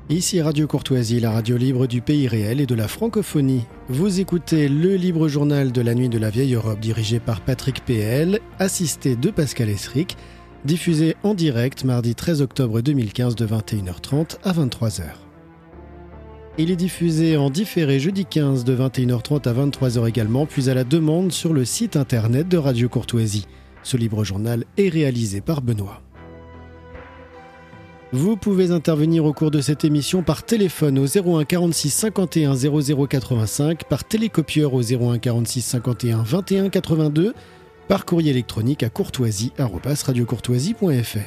Ici Radio Courtoisie, la radio libre du pays réel et de la francophonie. Vous écoutez le libre journal de la nuit de la vieille Europe dirigé par Patrick PL, assisté de Pascal Esric, diffusé en direct mardi 13 octobre 2015 de 21h30 à 23h. Il est diffusé en différé jeudi 15 de 21h30 à 23h également, puis à la demande sur le site internet de Radio Courtoisie. Ce libre journal est réalisé par Benoît. Vous pouvez intervenir au cours de cette émission par téléphone au 01 46 51 00 85, par télécopieur au 01 46 51 21 82, par courrier électronique à courtoisie@radiocourtoisie.fr.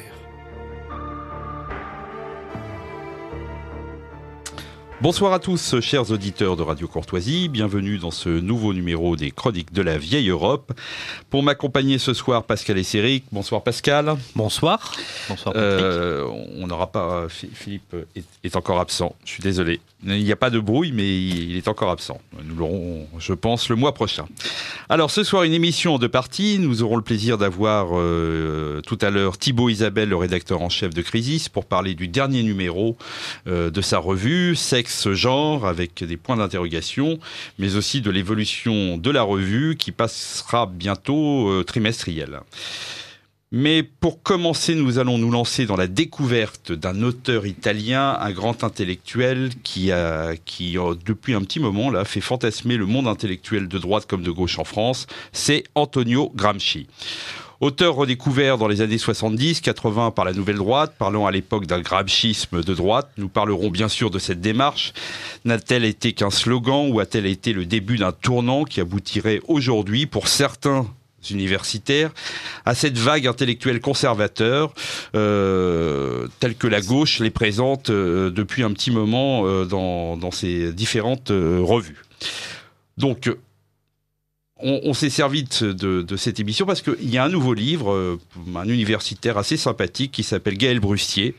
Bonsoir à tous, chers auditeurs de Radio Courtoisie. Bienvenue dans ce nouveau numéro des Chroniques de la Vieille Europe. Pour m'accompagner ce soir, Pascal Esric. Bonsoir Pascal. Bonsoir. Bonsoir Patrick. On n'aura pas... Philippe est encore absent. Je suis désolé. Il n'y a pas de brouille, mais il est encore absent. Nous l'aurons, je pense, le mois prochain. Alors, ce soir, une émission en deux parties. Nous aurons le plaisir d'avoir tout à l'heure Thibaut Isabelle, le rédacteur en chef de Crisis, pour parler du dernier numéro de sa revue, Sexe, genre, avec des points d'interrogation, mais aussi de l'évolution de la revue qui passera bientôt trimestrielle. Mais pour commencer, nous allons nous lancer dans la découverte d'un auteur italien, un grand intellectuel qui depuis un petit moment là, fait fantasmer le monde intellectuel de droite comme de gauche en France. C'est Antonio Gramsci. Auteur redécouvert dans les années 70-80 par la Nouvelle Droite, parlant à l'époque d'un gramscisme de droite, nous parlerons bien sûr de cette démarche. N'a-t-elle été qu'un slogan ou a-t-elle été le début d'un tournant qui aboutirait aujourd'hui pour certains universitaires à cette vague intellectuelle conservateur telle que la gauche les présente depuis un petit moment dans ses différentes revues. Donc on s'est servi de cette émission parce qu'il y a un nouveau livre, un universitaire assez sympathique qui s'appelle Gaël Brustier,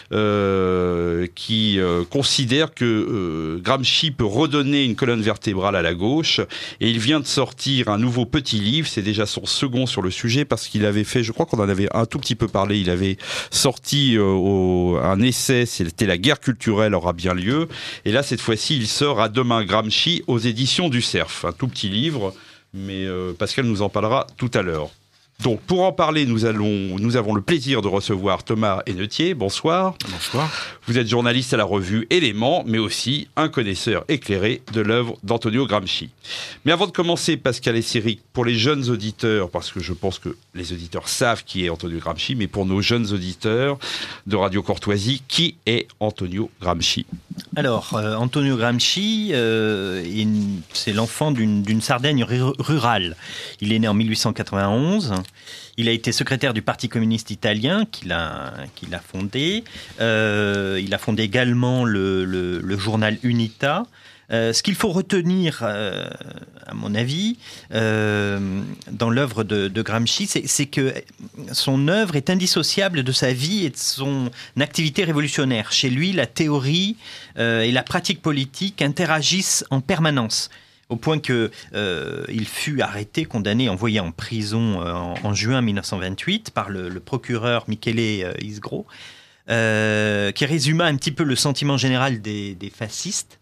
qui considère que Gramsci peut redonner une colonne vertébrale à la gauche, et il vient de sortir un nouveau petit livre, c'est déjà son second sur le sujet, parce qu'il avait fait, je crois qu'on en avait un tout petit peu parlé, il avait sorti un essai, c'était La guerre culturelle aura bien lieu, et là cette fois-ci il sort À demain Gramsci aux éditions du Cerf, un tout petit livre, mais Pascal nous en parlera tout à l'heure. Donc pour en parler, nous avons le plaisir de recevoir Thomas Hennetier. Bonsoir. Bonsoir. Vous êtes journaliste à la revue Éléments, mais aussi un connaisseur éclairé de l'œuvre d'Antonio Gramsci. Mais avant de commencer, Pascal Esric, pour les jeunes auditeurs, parce que je pense que les auditeurs savent qui est Antonio Gramsci, mais pour nos jeunes auditeurs de Radio Courtoisie, qui est Antonio Gramsci ? Alors, Antonio Gramsci, c'est l'enfant d'une Sardaigne rurale. Il est né en 1891. Il a été secrétaire du Parti communiste italien qu'il a fondé. Il a fondé également le journal Unità. Ce qu'il faut retenir, à mon avis, dans l'œuvre de Gramsci, c'est que son œuvre est indissociable de sa vie et de son activité révolutionnaire. Chez lui, la théorie et la pratique politique interagissent en permanence, au point qu'il fut arrêté, condamné, envoyé en prison en juin 1928 par le procureur Michele Isgro, qui résuma un petit peu le sentiment général des fascistes.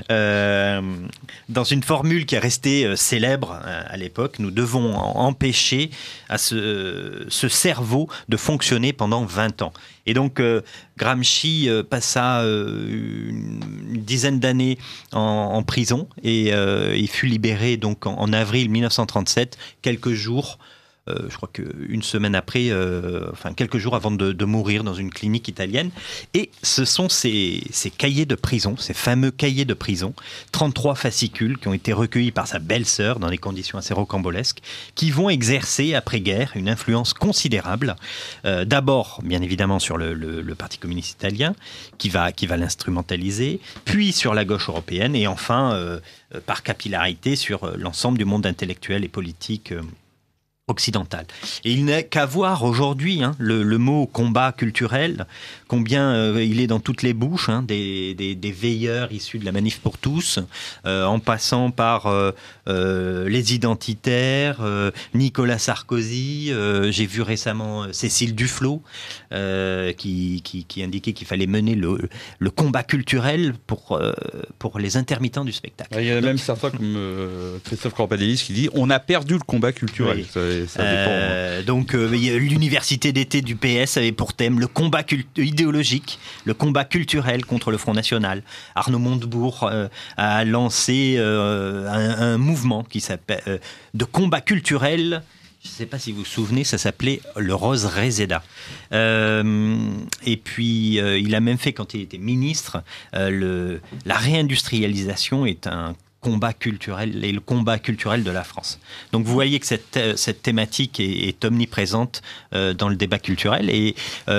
Dans une formule qui est restée célèbre à l'époque, nous devons empêcher à ce cerveau de fonctionner pendant 20 ans. Et donc Gramsci passa une dizaine d'années en prison et il fut libéré donc en avril 1937, quelques jours. Je crois qu'une semaine après, quelques jours avant de mourir dans une clinique italienne. Et ce sont ces cahiers de prison, ces fameux cahiers de prison, 33 fascicules qui ont été recueillis par sa belle-sœur dans des conditions assez rocambolesques, qui vont exercer après-guerre une influence considérable. D'abord, bien évidemment, sur le Parti communiste italien, qui va l'instrumentaliser, puis sur la gauche européenne, et enfin, par capillarité, sur l'ensemble du monde intellectuel et politique occidentale. Et il n'est qu'à voir aujourd'hui le mot combat culturel, combien il est dans toutes les bouches, des veilleurs issus de la Manif pour tous, en passant par les identitaires, Nicolas Sarkozy, j'ai vu récemment Cécile Duflot qui indiquait qu'il fallait mener le combat culturel pour les intermittents du spectacle. Il y en a même certains comme Christophe Campbell-Ellis qui dit on a perdu le combat culturel. Oui. Ça dépend. Donc l'université d'été du PS avait pour thème le combat idéologique, le combat culturel contre le Front National. Arnaud Montebourg a lancé un mouvement qui s'appelle de combat culturel. Je ne sais pas si vous vous souvenez, ça s'appelait le Rose Reseda. Et puis, il a même fait, quand il était ministre, la réindustrialisation est un combat culturel et le combat culturel de la France. Donc vous voyez que cette thématique est omniprésente dans le débat culturel et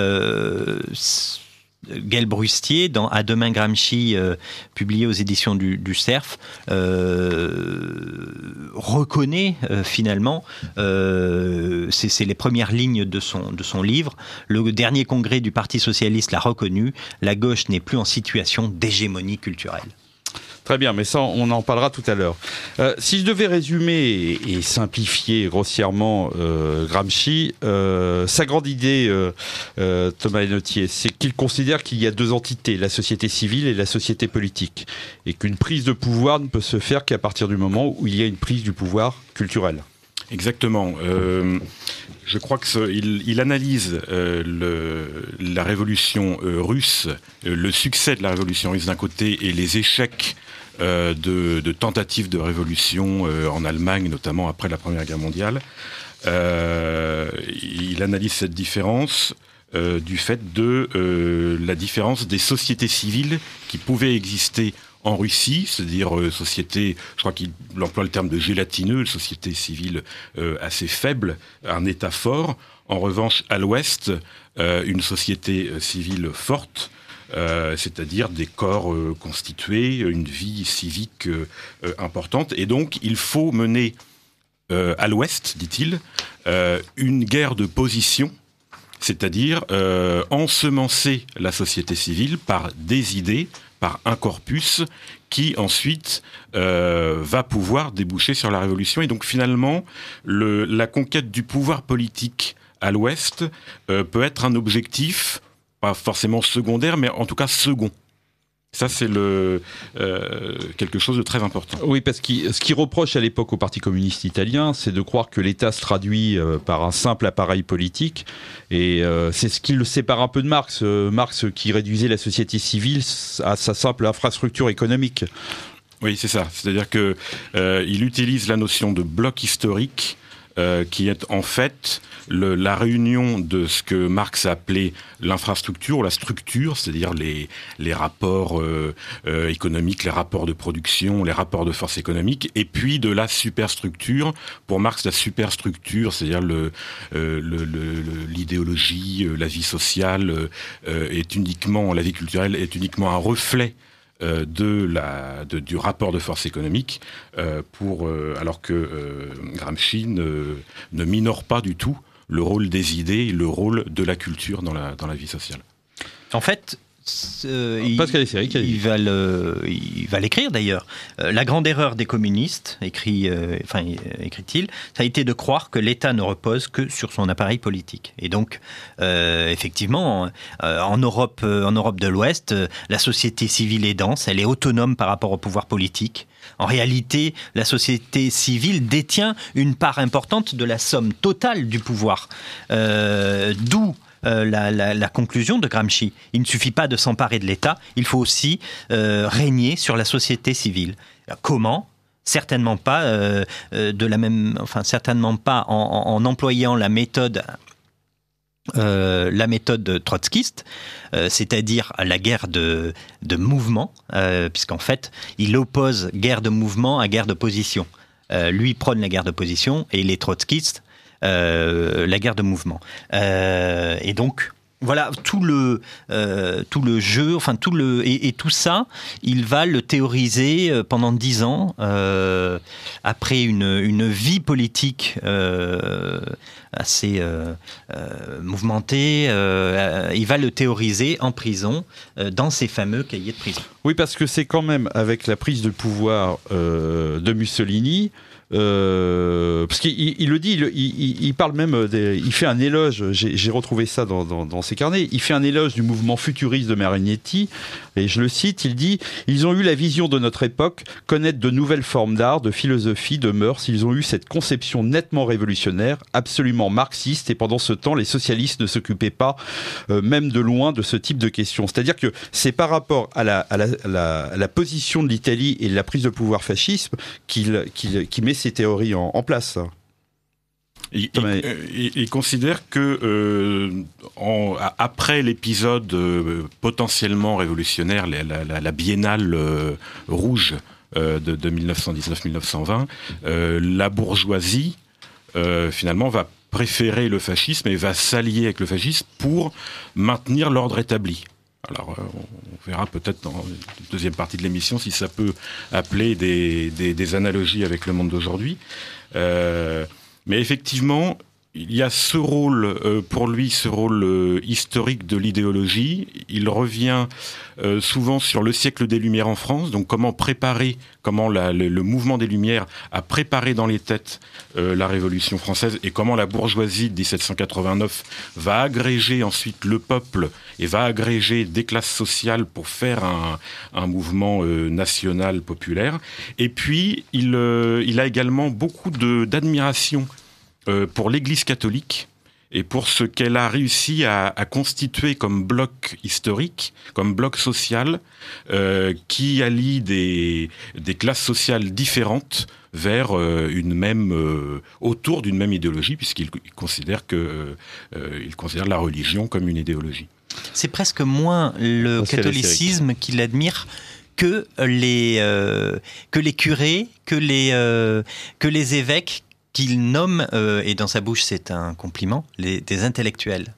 Gaël Brustier, À demain Gramsci, publié aux éditions du Cerf, reconnaît finalement, c'est les premières lignes de son livre, le dernier congrès du Parti socialiste l'a reconnu, la gauche n'est plus en situation d'hégémonie culturelle. Très bien, mais ça, on en parlera tout à l'heure. Si je devais résumer et simplifier grossièrement Gramsci, sa grande idée, Thomas Henotier, c'est qu'il considère qu'il y a deux entités, la société civile et la société politique, et qu'une prise de pouvoir ne peut se faire qu'à partir du moment où il y a une prise du pouvoir culturel. Exactement. Je crois qu'il analyse la révolution russe, le succès de la révolution russe d'un côté et les échecs de tentatives de révolution en Allemagne, notamment après la Première Guerre mondiale. Il analyse cette différence du fait de la différence des sociétés civiles qui pouvaient exister en Russie, c'est-à-dire société, je crois qu'il emploie le terme de gélatineux, société civile assez faible, un État fort. En revanche, à l'Ouest, une société civile forte, c'est-à-dire des corps constitués, une vie civique importante. Et donc, il faut mener à l'Ouest, dit-il, une guerre de position, c'est-à-dire ensemencer la société civile par des idées, par un corpus qui ensuite va pouvoir déboucher sur la révolution. Et donc finalement, la conquête du pouvoir politique à l'Ouest peut être un objectif, pas forcément secondaire, mais en tout cas second. Ça, c'est quelque chose de très important. Oui, parce que ce qu'il reproche à l'époque au Parti communiste italien, c'est de croire que l'État se traduit par un simple appareil politique. Et c'est ce qui le sépare un peu de Marx. Marx qui réduisait la société civile à sa simple infrastructure économique. Oui, c'est ça. C'est-à-dire que il utilise la notion de bloc historique, qui est en fait la réunion de ce que Marx a appelé l'infrastructure ou la structure, c'est-à-dire les rapports économiques, les rapports de production, les rapports de force économique, et puis de la superstructure. Pour Marx, la superstructure, c'est-à-dire l'idéologie, la vie sociale, la vie culturelle est uniquement un reflet du rapport de force économique, alors que Gramsci ne minore pas du tout le rôle des idées et le rôle de la culture dans la vie sociale. En fait, Pascal Esséric, il va l'écrire d'ailleurs. La grande erreur des communistes, écrit-il, ça a été de croire que l'État ne repose que sur son appareil politique. Et donc, effectivement, en Europe de l'Ouest, la société civile est dense, elle est autonome par rapport au pouvoir politique. En réalité, la société civile détient une part importante de la somme totale du pouvoir. D'où la conclusion de Gramsci. Il ne suffit pas de s'emparer de l'État, il faut aussi régner sur la société civile. Comment ? Certainement pas certainement pas en employant la méthode trotskiste, c'est-à-dire la guerre de mouvement, puisqu'en fait, il oppose guerre de mouvement à guerre de position. Lui prône la guerre de position et les trotskistes la guerre de mouvement. Et donc, Voilà, tout le jeu, enfin et tout ça, il va le théoriser pendant 10 ans, après une vie politique assez mouvementée. Il va le théoriser en prison, dans ses fameux cahiers de prison. Oui, parce que c'est quand même avec la prise de pouvoir de Mussolini. Parce qu'il le dit, il parle même, il fait un éloge, j'ai retrouvé ça dans ses carnets, il fait un éloge du mouvement futuriste de Marinetti, et je le cite, il dit « Ils ont eu la vision de notre époque, connaître de nouvelles formes d'art, de philosophie, de mœurs, ils ont eu cette conception nettement révolutionnaire, absolument marxiste, et pendant ce temps, les socialistes ne s'occupaient pas, même de loin, de ce type de questions. » C'est-à-dire que c'est par rapport à la position de l'Italie et la prise de pouvoir fascisme qu'il met ces théories en place. Il considère que après l'épisode potentiellement révolutionnaire, la biennale rouge de 1919-1920, la bourgeoisie finalement va préférer le fascisme et va s'allier avec le fascisme pour maintenir l'ordre établi. Alors, on verra peut-être dans la deuxième partie de l'émission si ça peut appeler des analogies avec le monde d'aujourd'hui. Mais effectivement, il y a ce rôle, pour lui, ce rôle historique de l'idéologie. Il revient souvent sur le siècle des Lumières en France, donc comment le mouvement des Lumières a préparé dans les têtes la Révolution française et comment la bourgeoisie de 1789 va agréger ensuite le peuple et va agréger des classes sociales pour faire un mouvement national populaire. Et puis, il a également beaucoup d'admiration pour l'Église catholique et pour ce qu'elle a réussi à constituer comme bloc historique, comme bloc social, qui allie des classes sociales différentes vers autour d'une même idéologie, puisqu'il considère la religion comme une idéologie. C'est presque moins le catholicisme qu'il admire que les curés, que les évêques, qu'il nomme, et dans sa bouche c'est un compliment, des intellectuels.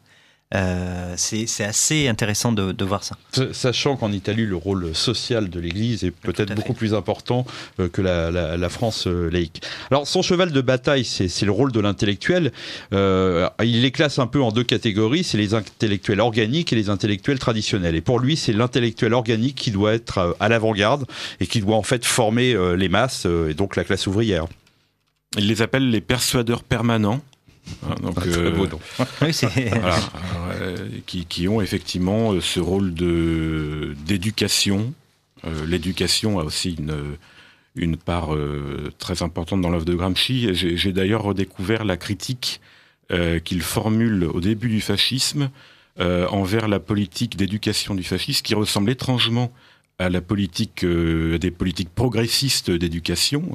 C'est assez intéressant de voir ça. Sachant qu'en Italie, le rôle social de l'Église est peut-être beaucoup plus important que la France laïque. Alors, son cheval de bataille, c'est le rôle de l'intellectuel. Il les classe un peu en deux catégories. C'est les intellectuels organiques et les intellectuels traditionnels. Et pour lui, c'est l'intellectuel organique qui doit être à l'avant-garde et qui doit en fait former les masses et donc la classe ouvrière. Il les appelle les persuadeurs permanents. Donc, très beau nom. Oui, voilà, qui ont effectivement ce rôle d'éducation. L'éducation a aussi une part très importante dans l'œuvre de Gramsci. J'ai d'ailleurs redécouvert la critique qu'il formule au début du fascisme envers la politique d'éducation du fascisme, qui ressemble étrangement à la politique, des politiques progressistes d'éducation,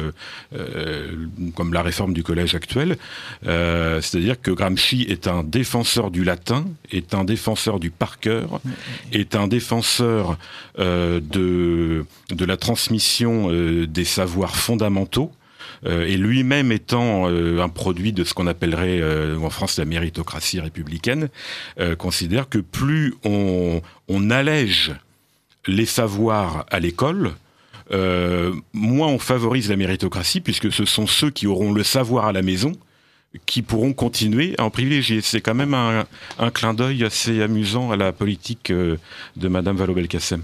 comme la réforme du collège actuel. C'est-à-dire que Gramsci est un défenseur du latin, est un défenseur du par cœur, est un défenseur de la transmission des savoirs fondamentaux, et lui-même étant un produit de ce qu'on appellerait en France la méritocratie républicaine, considère que plus on allège les savoirs à l'école, moins on favorise la méritocratie, puisque ce sont ceux qui auront le savoir à la maison qui pourront continuer à en privilégier. C'est quand même un clin d'œil assez amusant à la politique de Madame Vallaud-Belkacem.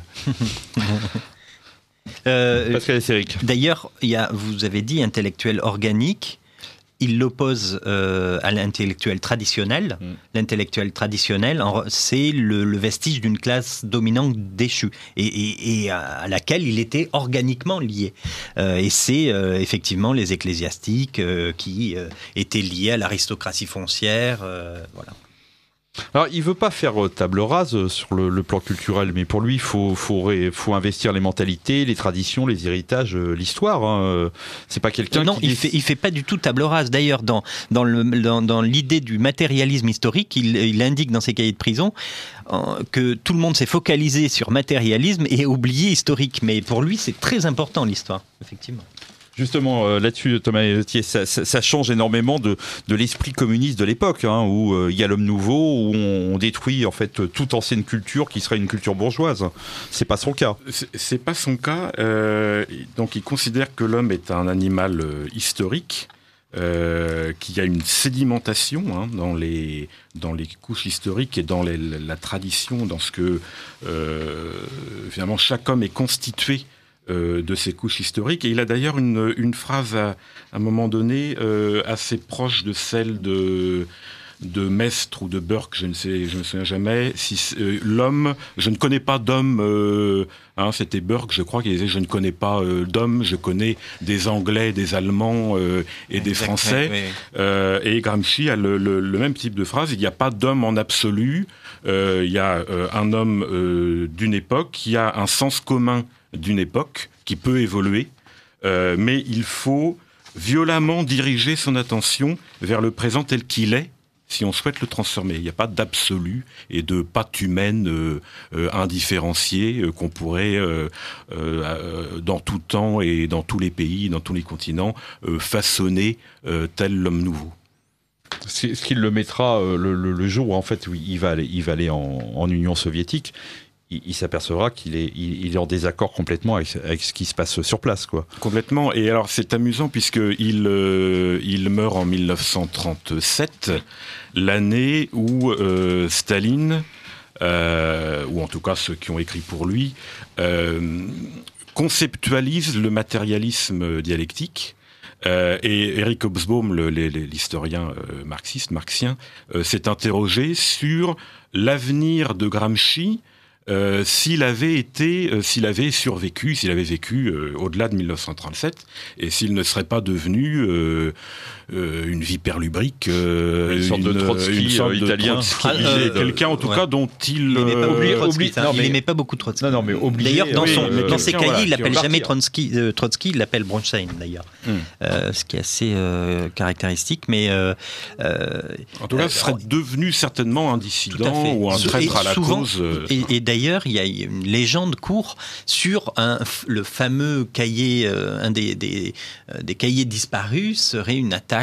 Pascal Esséric. D'ailleurs, vous avez dit intellectuel organique. Il l'oppose à l'intellectuel traditionnel. L'intellectuel traditionnel, c'est le vestige d'une classe dominante déchue et à laquelle il était organiquement lié. Et c'est effectivement les ecclésiastiques qui étaient liés à l'aristocratie foncière. Voilà. Alors, il veut pas faire table rase sur le plan culturel, mais pour lui, il faut investir les mentalités, les traditions, les héritages, l'histoire. Hein. C'est pas quelqu'un non, il fait pas du tout table rase. D'ailleurs, dans l'idée du matérialisme historique, il indique dans ses cahiers de prison que tout le monde s'est focalisé sur matérialisme et oublié historique. Mais pour lui, c'est très important l'histoire, effectivement. Justement, là-dessus, Thomas Leutier, ça change énormément de l'esprit communiste de l'époque, hein, où il y a l'homme nouveau, où on détruit en fait toute ancienne culture qui serait une culture bourgeoise. C'est pas son cas. C'est pas son cas. Donc, il considère que l'homme est un animal historique. Qui a une sédimentation dans les couches historiques et dans la tradition, dans ce que finalement chaque homme est constitué de ces couches historiques. Et il a d'ailleurs une phrase à un moment donné assez proche de celle de Mestre ou de Burke, je me souviens jamais. L'homme, je ne connais pas d'homme. C'était Burke, je crois, qui disait je ne connais pas d'homme, je connais des Anglais, des Allemands et des Français. Oui. Et Gramsci a le même type de phrase. Il n'y a pas d'homme en absolu. Il y a un homme d'une époque qui a un sens commun d'une époque qui peut évoluer, mais il faut violemment diriger son attention vers le présent tel qu'il est. Si on souhaite le transformer, il n'y a pas d'absolu et de patte humaine indifférenciée qu'on pourrait, dans tout temps et dans tous les pays, dans tous les continents, façonner tel l'homme nouveau. Ce qui le mettra le jour où en fait il va aller en Union soviétique. Il s'apercevra qu'il est en désaccord complètement avec ce qui se passe sur place, quoi. Complètement. Et alors c'est amusant puisqu'il meurt en 1937, l'année où Staline, ou en tout cas ceux qui ont écrit pour lui, conceptualisent le matérialisme dialectique. Et Eric Hobsbawm, l'historien marxien, s'est interrogé sur l'avenir de Gramsci s'il avait survécu, s'il avait vécu au-delà de 1937, et s'il ne serait pas devenu une vipère lubrique, une sorte de Trotsky italien, quelqu'un en tout cas dont il n'aimait pas beaucoup Trotsky. Non, mais obligé. D'ailleurs, dans ses cahiers, il l'appelle jamais Trotsky, il l'appelle Bronstein d'ailleurs, ce qui est assez caractéristique. Mais en tout cas, ce serait devenu certainement un dissident ou un traître à la cause. Et d'ailleurs, il y a une légende court sur le fameux cahier, un des cahiers disparus serait une attaque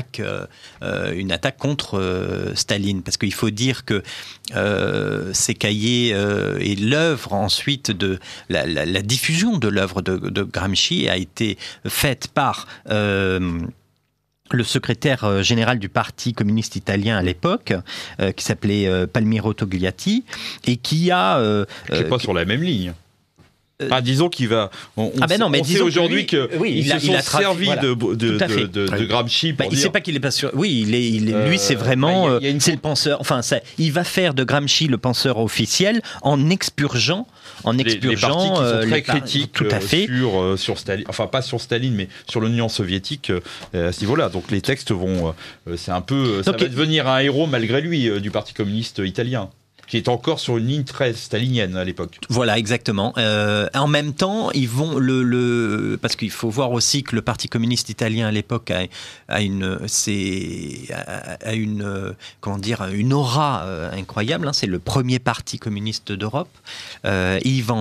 contre Staline, parce qu'il faut dire que ces cahiers et l'œuvre ensuite de la diffusion de l'œuvre de Gramsci a été faite par le secrétaire général du Parti communiste italien à l'époque, qui s'appelait Palmiro Togliatti, et qui a... qui n'est pas sur la même ligne. Disons qu'il va... On sait aujourd'hui qu'ils se sont servis de Gramsci pour dire... C'est pas qu'il est pas sûr... Oui, lui, c'est vraiment... c'est le penseur... Enfin, il va faire de Gramsci le penseur officiel en expurgeant les partis qui sont très critiques tout à fait. sur Staline, enfin pas sur Staline, mais sur l'Union soviétique à ce niveau-là. Donc les textes vont... c'est un peu... Ça va devenir un héros malgré lui du Parti communiste italien, qui est encore sur une ligne très stalinienne à l'époque. Voilà, exactement. En même temps, ils vont parce qu'il faut voir aussi que le Parti communiste italien à l'époque a une aura incroyable. C'est le premier parti communiste d'Europe. Il va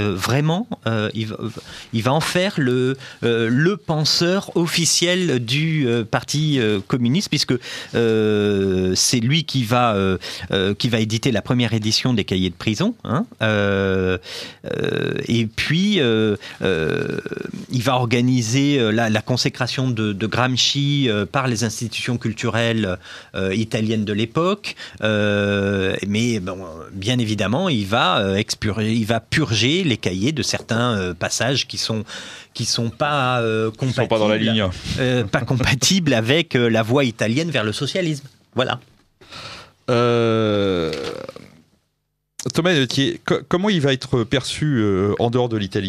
en faire le penseur officiel du Parti communiste, puisque c'est lui qui va éditer la première édition des cahiers de prison, et puis il va organiser la consécration de Gramsci par les institutions culturelles italiennes de l'époque, mais bien évidemment il va purger les cahiers de certains passages qui sont pas compatibles, sont pas dans la ligne, pas compatibles avec la voie italienne vers le socialisme. Voilà. Thomas Leutier, comment il va être perçu en dehors de l'Italie ?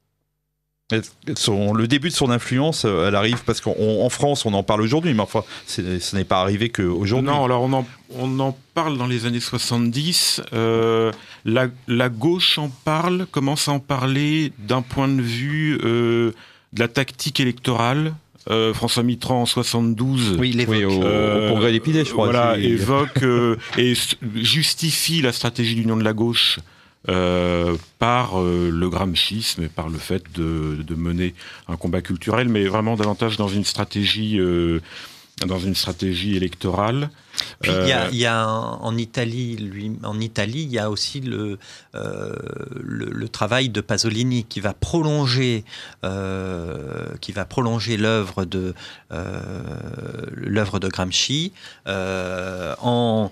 Le début de son influence, elle arrive parce qu'en France, on en parle aujourd'hui, mais enfin, ce n'est pas arrivé qu'aujourd'hui. Non, alors on en parle dans les années 70. La gauche commence à en parler d'un point de vue de la tactique électorale. François Mitterrand en 72 au congrès d'Épidé, je crois. Voilà, évoque et justifie la stratégie d'union de la gauche par le gramscisme et par le fait de mener un combat culturel, mais vraiment davantage dans une stratégie électorale. Puis il y a en Italie, il y a aussi le travail de Pasolini qui va prolonger l'œuvre de Gramsci en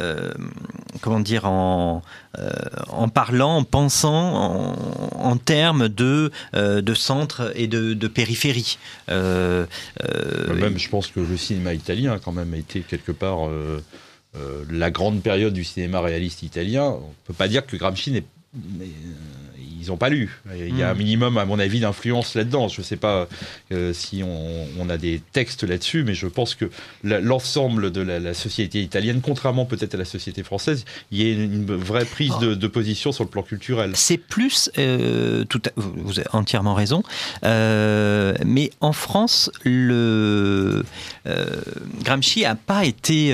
parlant, en pensant en termes de centre et de périphérie. Même, je pense que le cinéma italien a quand même été quelque part la grande période du cinéma réaliste italien. On ne peut pas dire que Gramsci ils n'ont pas lu. Il y a un minimum, à mon avis, d'influence là-dedans. Je ne sais pas si on a des textes là-dessus, mais je pense que l'ensemble de la société italienne, contrairement peut-être à la société française, il y a une vraie prise de position sur le plan culturel. C'est plus, vous avez entièrement raison, mais en France, Gramsci n'a pas été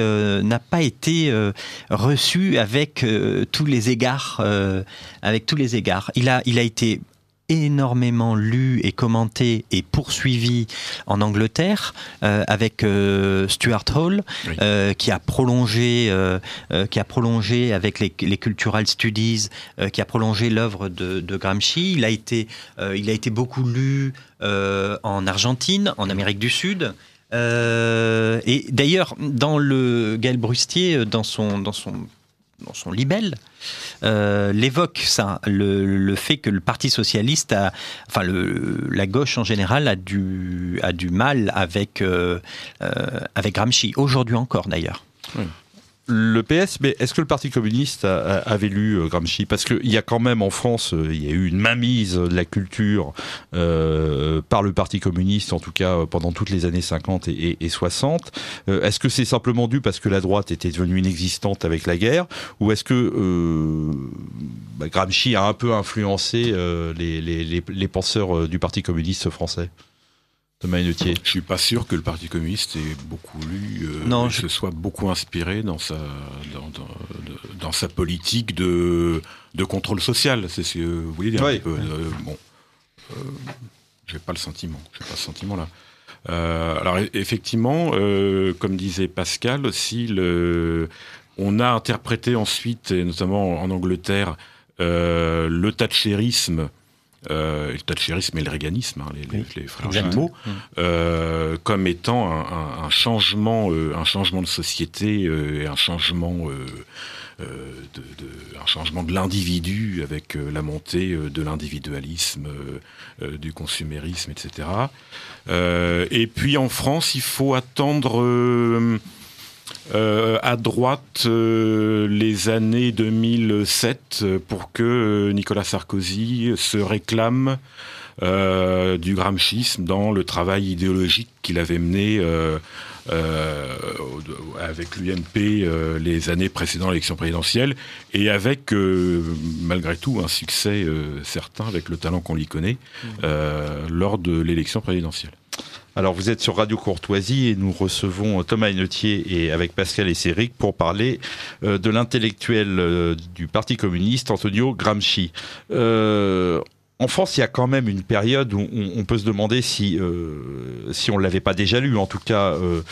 reçu avec tous les égards. Il a été énormément lu et commenté et poursuivi en Angleterre avec Stuart Hall, oui. Qui a prolongé avec les Cultural Studies, qui a prolongé l'œuvre de Gramsci. Il a été beaucoup lu en Argentine, en Amérique du Sud. Et d'ailleurs, dans le Gaël Brustier, dans son libelle, l'évoque ça, le fait que le Parti socialiste la gauche en général a du mal avec Gramsci, aujourd'hui encore d'ailleurs. Oui. Le PS, mais est-ce que le Parti communiste avait lu Gramsci ? Parce qu'il y a quand même en France, il y a eu une mainmise de la culture par le Parti communiste, en tout cas pendant toutes les années 50 et 60. Est-ce que c'est simplement dû parce que la droite était devenue inexistante avec la guerre ? Ou est-ce que Gramsci a un peu influencé les penseurs du Parti communiste français ? Thomas Hennetier. Je suis pas sûr que le Parti communiste ait beaucoup lu, se soit beaucoup inspiré dans sa politique de contrôle social. C'est ce que vous voulez dire, oui. Un peu. J'ai pas ce sentiment-là. Alors effectivement, comme disait Pascal aussi, on a interprété ensuite, et notamment en Angleterre, le thatchérisme. Le thatchérisme et le reaganisme, les frères jumeaux, comme étant un changement de société et un changement de l'individu avec la montée de l'individualisme, du consumérisme, etc. Et puis en France, il faut attendre à droite les années 2007 pour que Nicolas Sarkozy se réclame du gramscisme dans le travail idéologique qu'il avait mené avec l'UMP les années précédant l'élection présidentielle et avec malgré tout un succès certain avec le talent qu'on lui connaît lors de l'élection présidentielle. Alors vous êtes sur Radio Courtoisie et nous recevons Thomas Hennetier et avec Pascal Esséric pour parler de l'intellectuel du Parti communiste Antonio Gramsci. En France, il y a quand même une période où on peut se demander si on ne l'avait pas déjà lu, en tout cas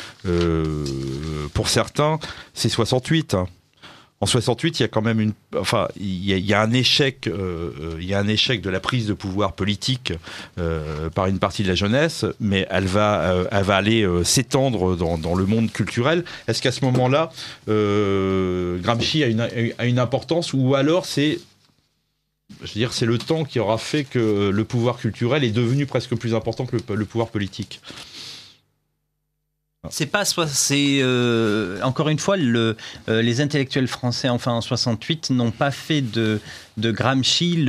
pour certains, c'est 68. En 68, il y a quand même il y a un échec de la prise de pouvoir politique par une partie de la jeunesse, mais elle va aller s'étendre dans le monde culturel. Est-ce qu'à ce moment-là, Gramsci a une importance, ou alors c'est le temps qui aura fait que le pouvoir culturel est devenu presque plus important que le pouvoir politique? Encore une fois, les intellectuels français, enfin en 68, n'ont pas fait de Gramsci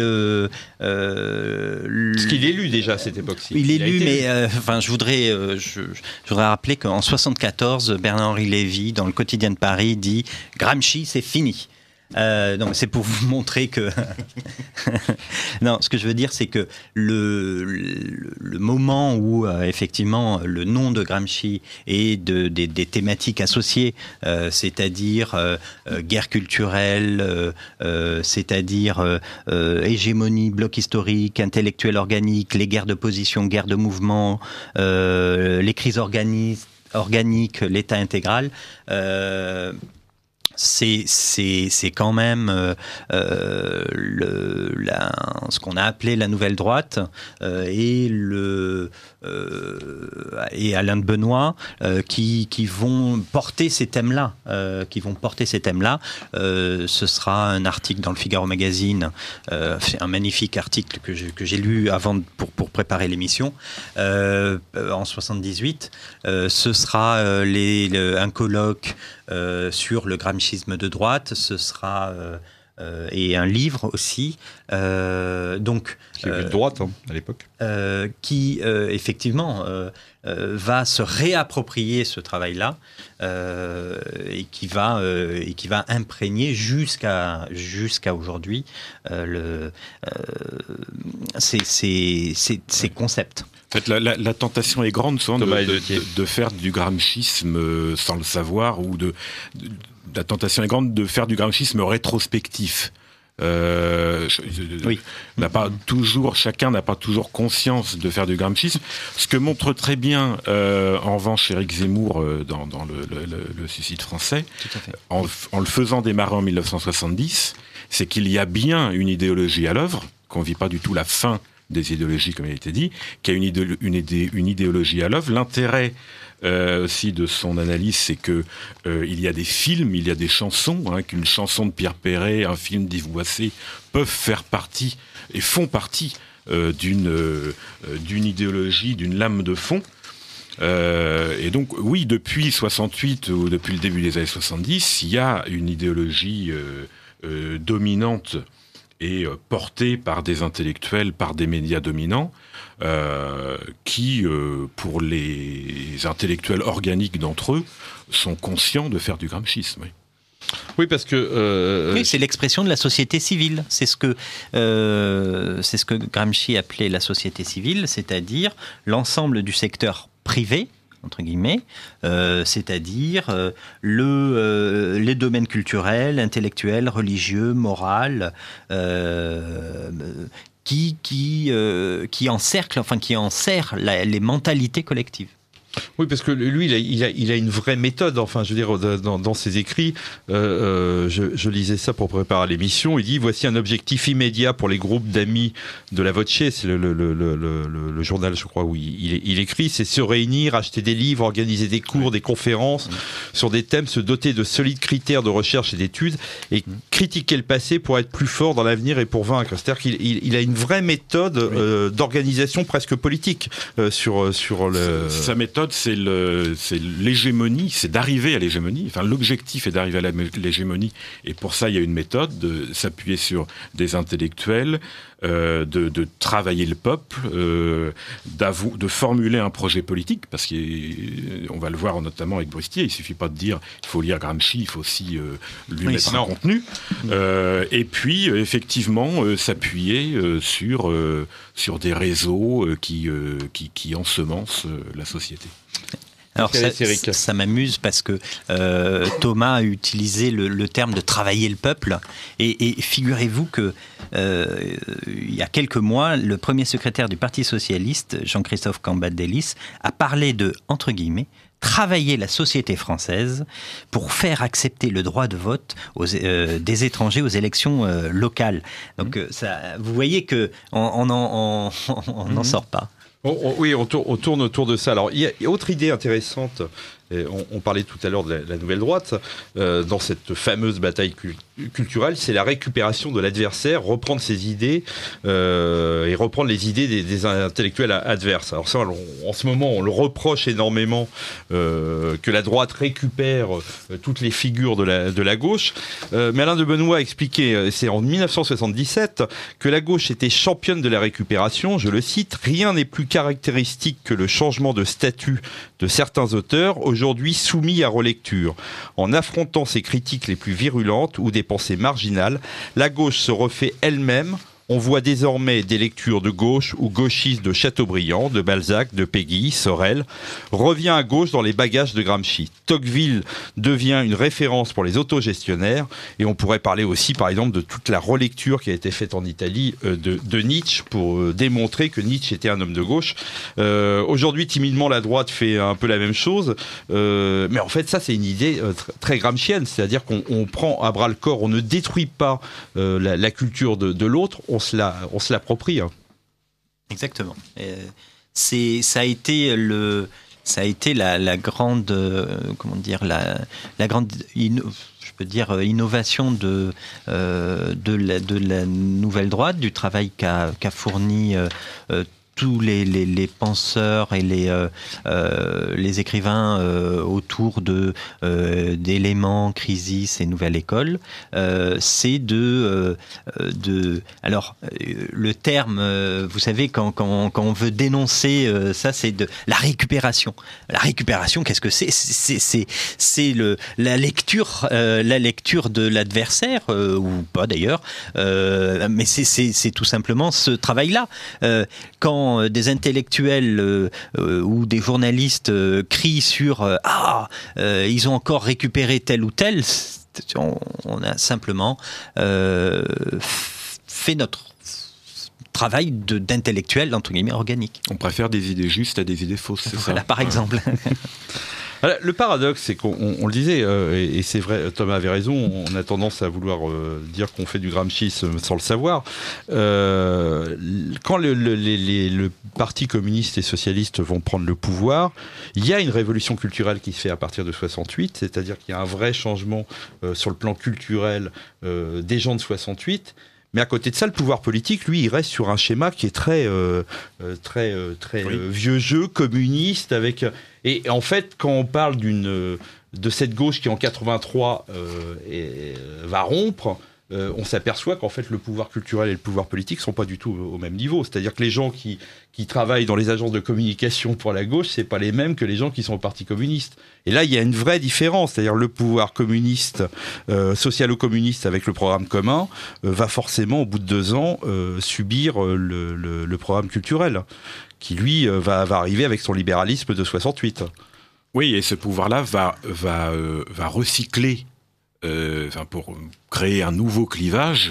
Parce qu'il est lu déjà à cette époque-ci. Il est lu, mais je voudrais rappeler qu'en 74, Bernard-Henri Lévy, dans le Quotidien de Paris, dit « Gramsci, c'est fini ». Non, c'est pour vous montrer que... Non, ce que je veux dire, c'est que le moment où, effectivement, le nom de Gramsci et des thématiques associées, c'est-à-dire guerre culturelle, c'est-à-dire hégémonie, bloc historique, intellectuel organique, les guerres de position, guerres de mouvement, les crises organiques, l'État intégral... c'est quand même ce qu'on a appelé la nouvelle droite et Alain de Benoît qui vont porter ces thèmes-là. Ce sera un article dans le Figaro Magazine, c'est un magnifique article que j'ai lu avant pour préparer l'émission en 78. Ce sera un colloque sur le gramscisme de droite, ce sera et un livre aussi. Qui est de droite à l'époque. Qui effectivement va se réapproprier ce travail-là et qui va imprégner jusqu'à aujourd'hui ces concepts. En fait, la tentation est grande souvent de faire du gramscisme sans le savoir, ou la tentation est grande de faire du gramscisme rétrospectif. Oui. Chacun n'a pas toujours conscience de faire du gramscisme. Ce que montre très bien, en revanche, Éric Zemmour dans le Suicide français, en le faisant démarrer en 1970, c'est qu'il y a bien une idéologie à l'œuvre, qu'on ne vit pas du tout la fin des idéologies, comme il a été dit, qui a une idéologie à l'œuvre. L'intérêt aussi de son analyse, c'est que il y a des films, il y a des chansons, qu'une chanson de Pierre Perret, un film d'Yves Boisset peuvent faire partie et font partie d'une idéologie, d'une lame de fond. Et donc, oui, depuis 68 ou depuis le début des années 70, il y a une idéologie dominante et porté par des intellectuels, par des médias dominants, qui, pour les intellectuels organiques d'entre eux, sont conscients de faire du gramscisme. Oui. Oui, parce que... Oui, c'est l'expression de la société civile. C'est ce que Gramsci appelait la société civile, c'est-à-dire l'ensemble du secteur privé, entre guillemets, c'est-à-dire les domaines culturels, intellectuels, religieux, moraux, qui encerclent les mentalités collectives. Oui, parce que lui, il a une vraie méthode. Enfin, je veux dire, dans ses écrits, je lisais ça pour préparer l'émission. Il dit: voici un objectif immédiat pour les groupes d'amis de la Voce. C'est le journal, je crois, où il écrit. C'est se réunir, acheter des livres, organiser des cours, des conférences sur des thèmes, se doter de solides critères de recherche et d'études, et critiquer le passé pour être plus fort dans l'avenir et pour vaincre. C'est-à-dire qu'il a une vraie méthode d'organisation presque politique sur le. Sa méthode, c'est l'hégémonie, c'est d'arriver à l'hégémonie. Enfin, l'objectif est d'arriver à l'hégémonie, et pour ça, il y a une méthode, de s'appuyer sur des intellectuels, de travailler le peuple, de formuler un projet politique, parce qu'on va le voir notamment avec Brustier, il suffit pas de dire il faut lire Gramsci, il faut aussi lui mettre un contenu, et puis effectivement s'appuyer sur des réseaux qui ensemencent la société. Alors ça m'amuse parce que Thomas a utilisé le terme de travailler le peuple, et figurez-vous que il y a quelques mois, le premier secrétaire du Parti socialiste, Jean-Christophe Cambadélis, a parlé de, entre guillemets, travailler la société française pour faire accepter le droit de vote des étrangers aux élections locales. Donc vous voyez que on n'en sort pas. Oui, on tourne autour de ça. Alors, il y a autre idée intéressante. On parlait tout à l'heure de la nouvelle droite, dans cette fameuse bataille culturelle, c'est la récupération de l'adversaire, reprendre ses idées et reprendre les idées des intellectuels adverses. Alors ça, en ce moment, on le reproche énormément que la droite récupère toutes les figures de la gauche. Mais Alain de Benoît a expliqué, c'est en 1977, que la gauche était championne de la récupération. Je le cite: « Rien n'est plus caractéristique que le changement de statut de certains auteurs. aujourd'hui soumis à relecture. En affrontant ses critiques les plus virulentes ou des pensées marginales, la gauche se refait elle-même. On voit désormais des lectures de gauche ou gauchistes de Chateaubriand, de Balzac, de Péguy, Sorel, revient à gauche dans les bagages de Gramsci. Tocqueville devient une référence pour les autogestionnaires et on pourrait parler aussi par exemple de toute la relecture qui a été faite en Italie de Nietzsche pour démontrer que Nietzsche était un homme de gauche. Aujourd'hui, timidement, la droite fait un peu la même chose, mais en fait ça c'est une idée très gramscienne, c'est-à-dire qu'on prend à bras le corps, on ne détruit pas la culture de l'autre, on se l'approprie. Exactement. Ça a été la grande, je peux dire, innovation de la nouvelle droite, du travail qu'a fourni tous les penseurs et les écrivains autour d'éléments, crisis et nouvelle école, c'est alors le terme, vous savez, quand on veut dénoncer ça, c'est de la récupération. La récupération, qu'est-ce que c'est? C'est la lecture de l'adversaire ou pas d'ailleurs, mais c'est tout simplement ce travail-là. Quand des intellectuels ou des journalistes crient sur ils ont encore récupéré tel ou tel, on a simplement fait notre travail d'intellectuel entre guillemets organique. On préfère des idées justes à des idées fausses, c'est voilà, ça? Par exemple. Le paradoxe, c'est qu'on le disait, et c'est vrai, Thomas avait raison, on a tendance à vouloir dire qu'on fait du gramscisme sans le savoir. Quand le parti communiste et socialiste vont prendre le pouvoir, il y a une révolution culturelle qui se fait à partir de 68, c'est-à-dire qu'il y a un vrai changement sur le plan culturel des gens de 68. Mais à côté de ça, le pouvoir politique, lui, il reste sur un schéma qui est très vieux jeu, communiste, avec... Et en fait, quand on parle de cette gauche qui, en 83, va rompre, on s'aperçoit qu'en fait, le pouvoir culturel et le pouvoir politique ne sont pas du tout au même niveau. C'est-à-dire que les gens qui travaillent dans les agences de communication pour la gauche, ce n'est pas les mêmes que les gens qui sont au Parti communiste. Et là, il y a une vraie différence. C'est-à-dire le pouvoir communiste, socialo-communiste avec le programme commun, va forcément, au bout de 2 ans, subir le programme culturel, qui, lui, va arriver avec son libéralisme de 68. Oui, et ce pouvoir-là va recycler, pour créer un nouveau clivage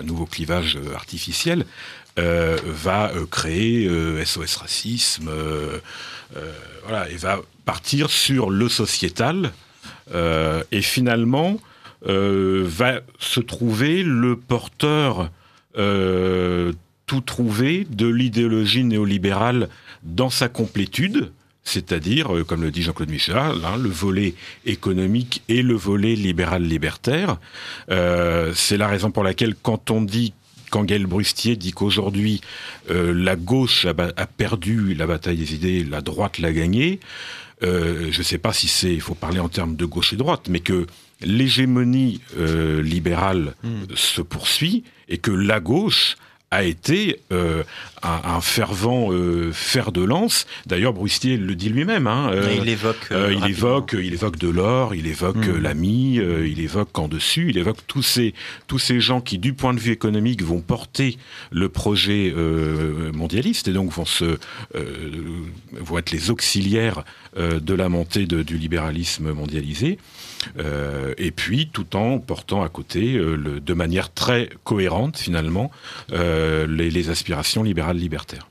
artificiel, va créer SOS Racisme, et va partir sur le sociétal, et finalement va se trouver le porteur tout trouvé de l'idéologie néolibérale dans sa complétude, c'est-à-dire, comme le dit Jean-Claude Michéa, le volet économique et le volet libéral-libertaire. C'est la raison pour laquelle, quand Gaël Brustier dit qu'aujourd'hui la gauche a perdu la bataille des idées, la droite l'a gagnée, je ne sais pas si il faut parler en termes de gauche et droite, mais que l'hégémonie libérale se poursuit et que la gauche a été un fervent fer de lance. D'ailleurs, Brustier le dit lui-même. Il évoque Delors, il évoque Lamy, il évoque en dessus, il évoque tous ces gens qui, du point de vue économique, vont porter le projet mondialiste et donc vont être les auxiliaires de la montée du libéralisme mondialisé. Et puis tout en portant à côté, de manière très cohérente finalement, les aspirations libérales-libertaires.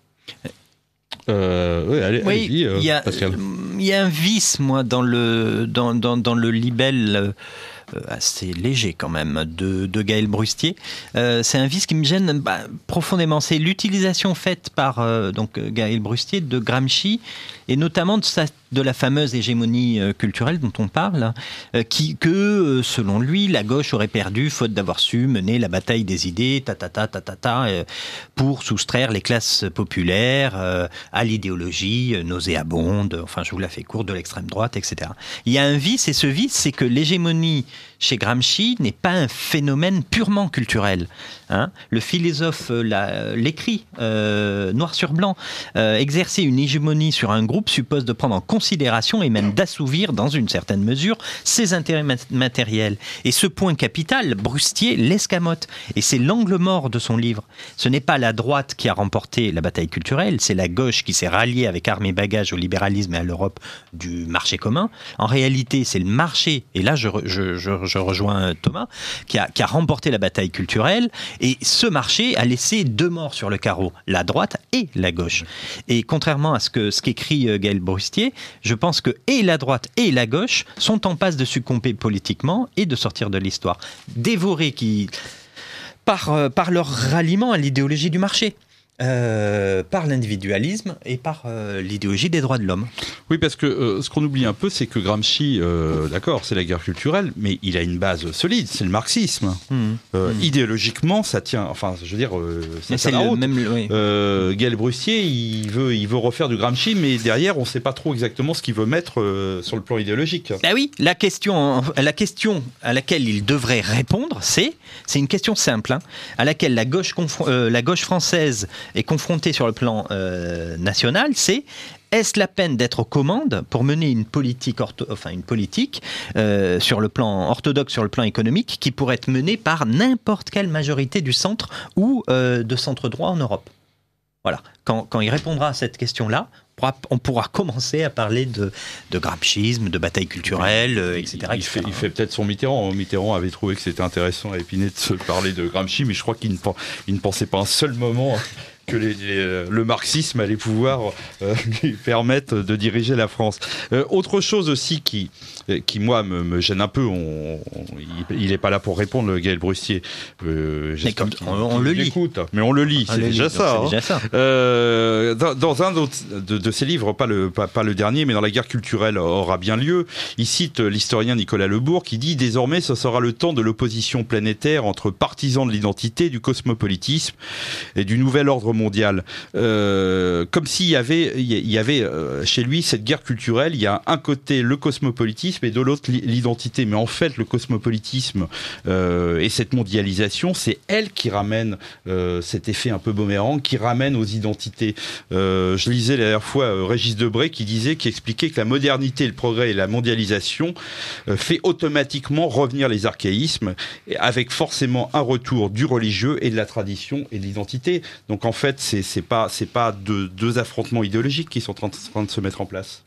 Allez-y, Pascal. Il y a un vice, moi, dans le libelle assez léger quand même de Gaël Brustier. C'est un vice qui me gêne profondément. C'est l'utilisation faite par Gaël Brustier de Gramsci et notamment de la fameuse hégémonie culturelle dont on parle, que selon lui, la gauche aurait perdu faute d'avoir su mener la bataille des idées, pour soustraire les classes populaires à l'idéologie nauséabonde, enfin je vous la fais courte, de l'extrême droite, etc. Il y a un vice, et ce vice, c'est que l'hégémonie chez Gramsci n'est pas un phénomène purement culturel. Le philosophe l'écrit noir sur blanc. Exercer une hégémonie sur un groupe suppose de prendre en considération considération et même d'assouvir, dans une certaine mesure, ses intérêts matériels. Et ce point capital, Brustier l'escamote. Et c'est l'angle mort de son livre. Ce n'est pas la droite qui a remporté la bataille culturelle, c'est la gauche qui s'est ralliée avec armes et bagages au libéralisme et à l'Europe du marché commun. En réalité, c'est le marché, et là je rejoins Thomas, qui a remporté la bataille culturelle, et ce marché a laissé 2 morts sur le carreau, la droite et la gauche. Et contrairement à ce qu'écrit Gaël Brustier, je pense que et la droite et la gauche sont en passe de succomber politiquement et de sortir de l'histoire. Dévorés par leur ralliement à l'idéologie du marché. Par l'individualisme et par l'idéologie des droits de l'homme. Oui, parce que ce qu'on oublie un peu, c'est que Gramsci, d'accord, c'est la guerre culturelle, mais il a une base solide, c'est le marxisme. Idéologiquement, ça tient, enfin, je veux dire, ça tient la route. Oui. Gaël Brustier, il veut refaire du Gramsci, mais derrière, on ne sait pas trop exactement ce qu'il veut mettre sur le plan idéologique. Ben oui, la question à laquelle il devrait répondre, c'est une question simple, à laquelle la gauche française est confrontée sur le plan national, c'est: est-ce la peine d'être aux commandes pour mener une politique sur le plan orthodoxe, sur le plan économique, qui pourrait être menée par n'importe quelle majorité du centre ou de centre droit en Europe? Voilà. Quand il répondra à cette question-là, on pourra commencer à parler de gramscisme, de bataille culturelle, etc. Il fait peut-être son Mitterrand. Mitterrand avait trouvé que c'était intéressant à Épinay de se parler de Gramsci, mais je crois qu'il ne pensait pas un seul moment que le marxisme allait pouvoir lui permettre de diriger la France. Autre chose aussi qui moi, me gêne un peu, il n'est pas là pour répondre, le Gaël Brustier. On le lit. Mais on le lit, c'est déjà ça. C'est déjà ça. Dans un de ses livres, pas le dernier, mais dans La guerre culturelle aura bien lieu, il cite l'historien Nicolas Lebourg qui dit: désormais, ce sera le temps de l'opposition planétaire entre partisans de l'identité, du cosmopolitisme et du nouvel ordre mondial. Comme s'il y avait chez lui cette guerre culturelle. Il y a un côté le cosmopolitisme et de l'autre l'identité. Mais en fait, le cosmopolitisme et cette mondialisation, c'est elle qui ramène cet effet un peu boomerang, qui ramène aux identités. Je lisais la dernière fois Régis Debray qui expliquait que la modernité, le progrès et la mondialisation fait automatiquement revenir les archaïsmes, avec forcément un retour du religieux et de la tradition et de l'identité. Donc en fait, c'est pas deux affrontements idéologiques qui sont en train de se mettre en place.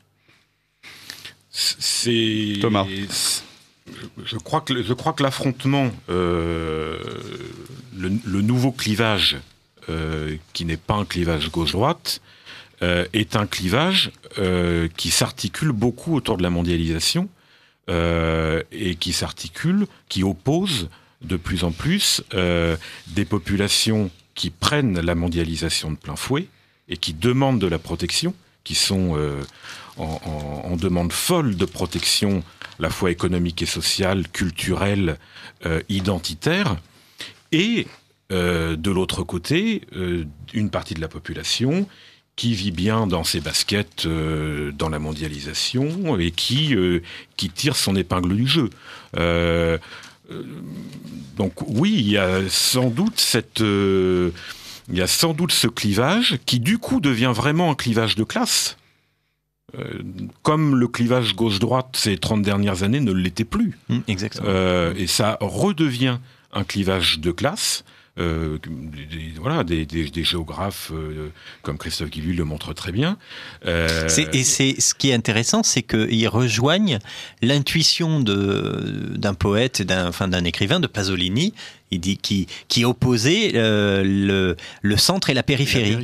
Thomas. Je crois que l'affrontement, le nouveau clivage, qui n'est pas un clivage gauche-droite, est un clivage qui s'articule beaucoup autour de la mondialisation et qui oppose de plus en plus des populations qui prennent la mondialisation de plein fouet et qui demandent de la protection, qui sont en demande folle de protection, à la fois économique et sociale, culturelle, identitaire, et de l'autre côté, une partie de la population qui vit bien dans ses baskets dans la mondialisation et qui tire son épingle du jeu. Donc oui, il y a sans doute ce clivage qui du coup devient vraiment un clivage de classe. Comme le clivage gauche-droite ces 30 dernières années ne l'était plus. Exactement. Et ça redevient un clivage de classe. Des géographes comme Christophe Guilluy le montrent très bien. Et ce qui est intéressant, c'est qu'ils rejoignent l'intuition d'un poète, d'un écrivain, de Pasolini, il dit qui opposait le centre et la périphérie.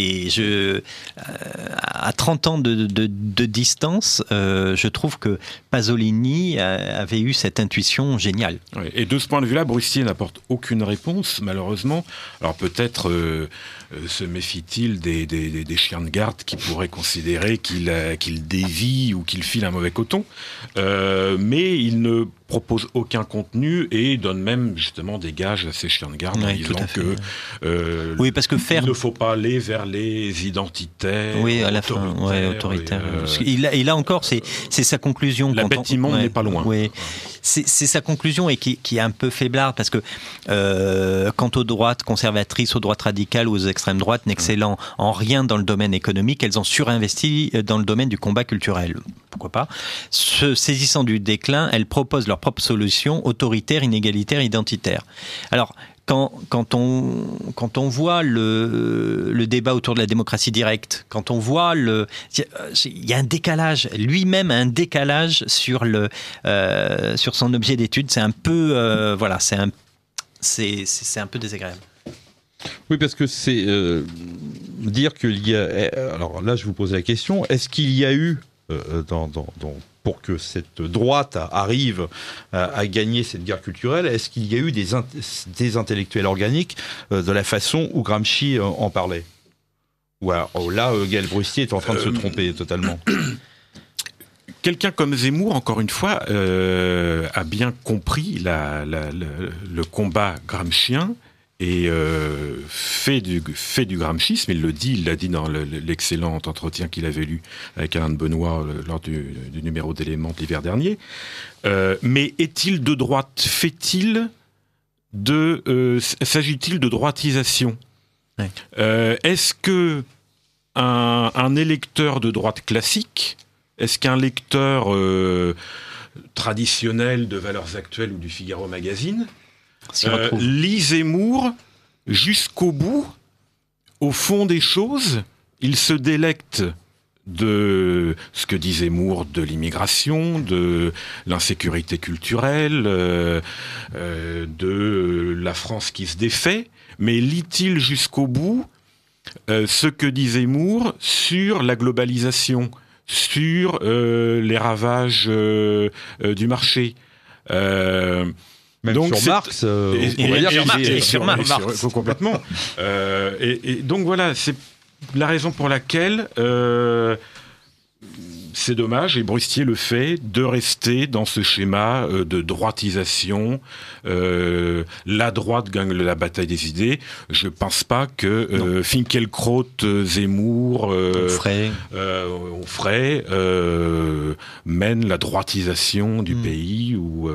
À 30 ans de distance, je trouve que Pasolini avait eu cette intuition géniale. Ouais, et de ce point de vue-là, Brustier n'apporte aucune réponse, malheureusement. Alors peut-être se méfie-t-il des chiens de garde qui pourraient considérer qu'il dévie ou qu'il file un mauvais coton, mais il ne propose aucun contenu et donne même justement des gages à ces chiens de garde en disant que parce que il ne faut pas aller vers les identitaires à la fin autoritaires. Il a encore c'est sa conclusion. La bête immonde n'est pas loin. c'est sa conclusion et qui est un peu faiblarde parce que quant aux droites conservatrices, aux droites radicales ou aux extrêmes droites, n'excellant en rien dans le domaine économique, elles ont surinvesti dans le domaine du combat culturel. Pourquoi pas ? Se saisissant du déclin, elles proposent leurs propres solutions autoritaires, inégalitaires, identitaires. Alors, quand on voit le débat autour de la démocratie directe, quand on voit il y a un décalage, lui-même a un décalage sur son objet d'étude. C'est un peu c'est un peu désagréable. Oui, parce que c'est dire qu'il y a. Alors là, je vous pose la question, est-ce qu'il y a eu pour que cette droite arrive à gagner cette guerre culturelle, est-ce qu'il y a eu des intellectuels organiques de la façon où Gramsci en parlait ? Ou alors, là, Gaël Brustier est en train de se tromper totalement. Quelqu'un comme Zemmour, encore une fois, a bien compris le combat gramscien et fait du gramscisme. Il l'a dit dans l'excellent entretien qu'il avait lu avec Alain de Benoît lors du numéro d'Éléments de l'hiver dernier. Mais est-il de droite ? S'agit-il de droitisation ? Ouais. Est-ce que un électeur de droite classique, est-ce qu'un lecteur traditionnel de Valeurs Actuelles ou du Figaro Magazine lit Zemmour jusqu'au bout, au fond des choses? Il se délecte de ce que dit Zemmour de l'immigration, de l'insécurité culturelle, de la France qui se défait, mais lit-il jusqu'au bout ce que dit Zemmour sur la globalisation, sur les ravages du marché Même donc sur Marx, sur Marx. Complètement. Et donc voilà, c'est la raison pour laquelle c'est dommage, et Brustier le fait, de rester dans ce schéma de droitisation. La droite gagne la bataille des idées. Je pense pas que Finkielkraut, Zemmour, Onfray mènent la droitisation du pays ou...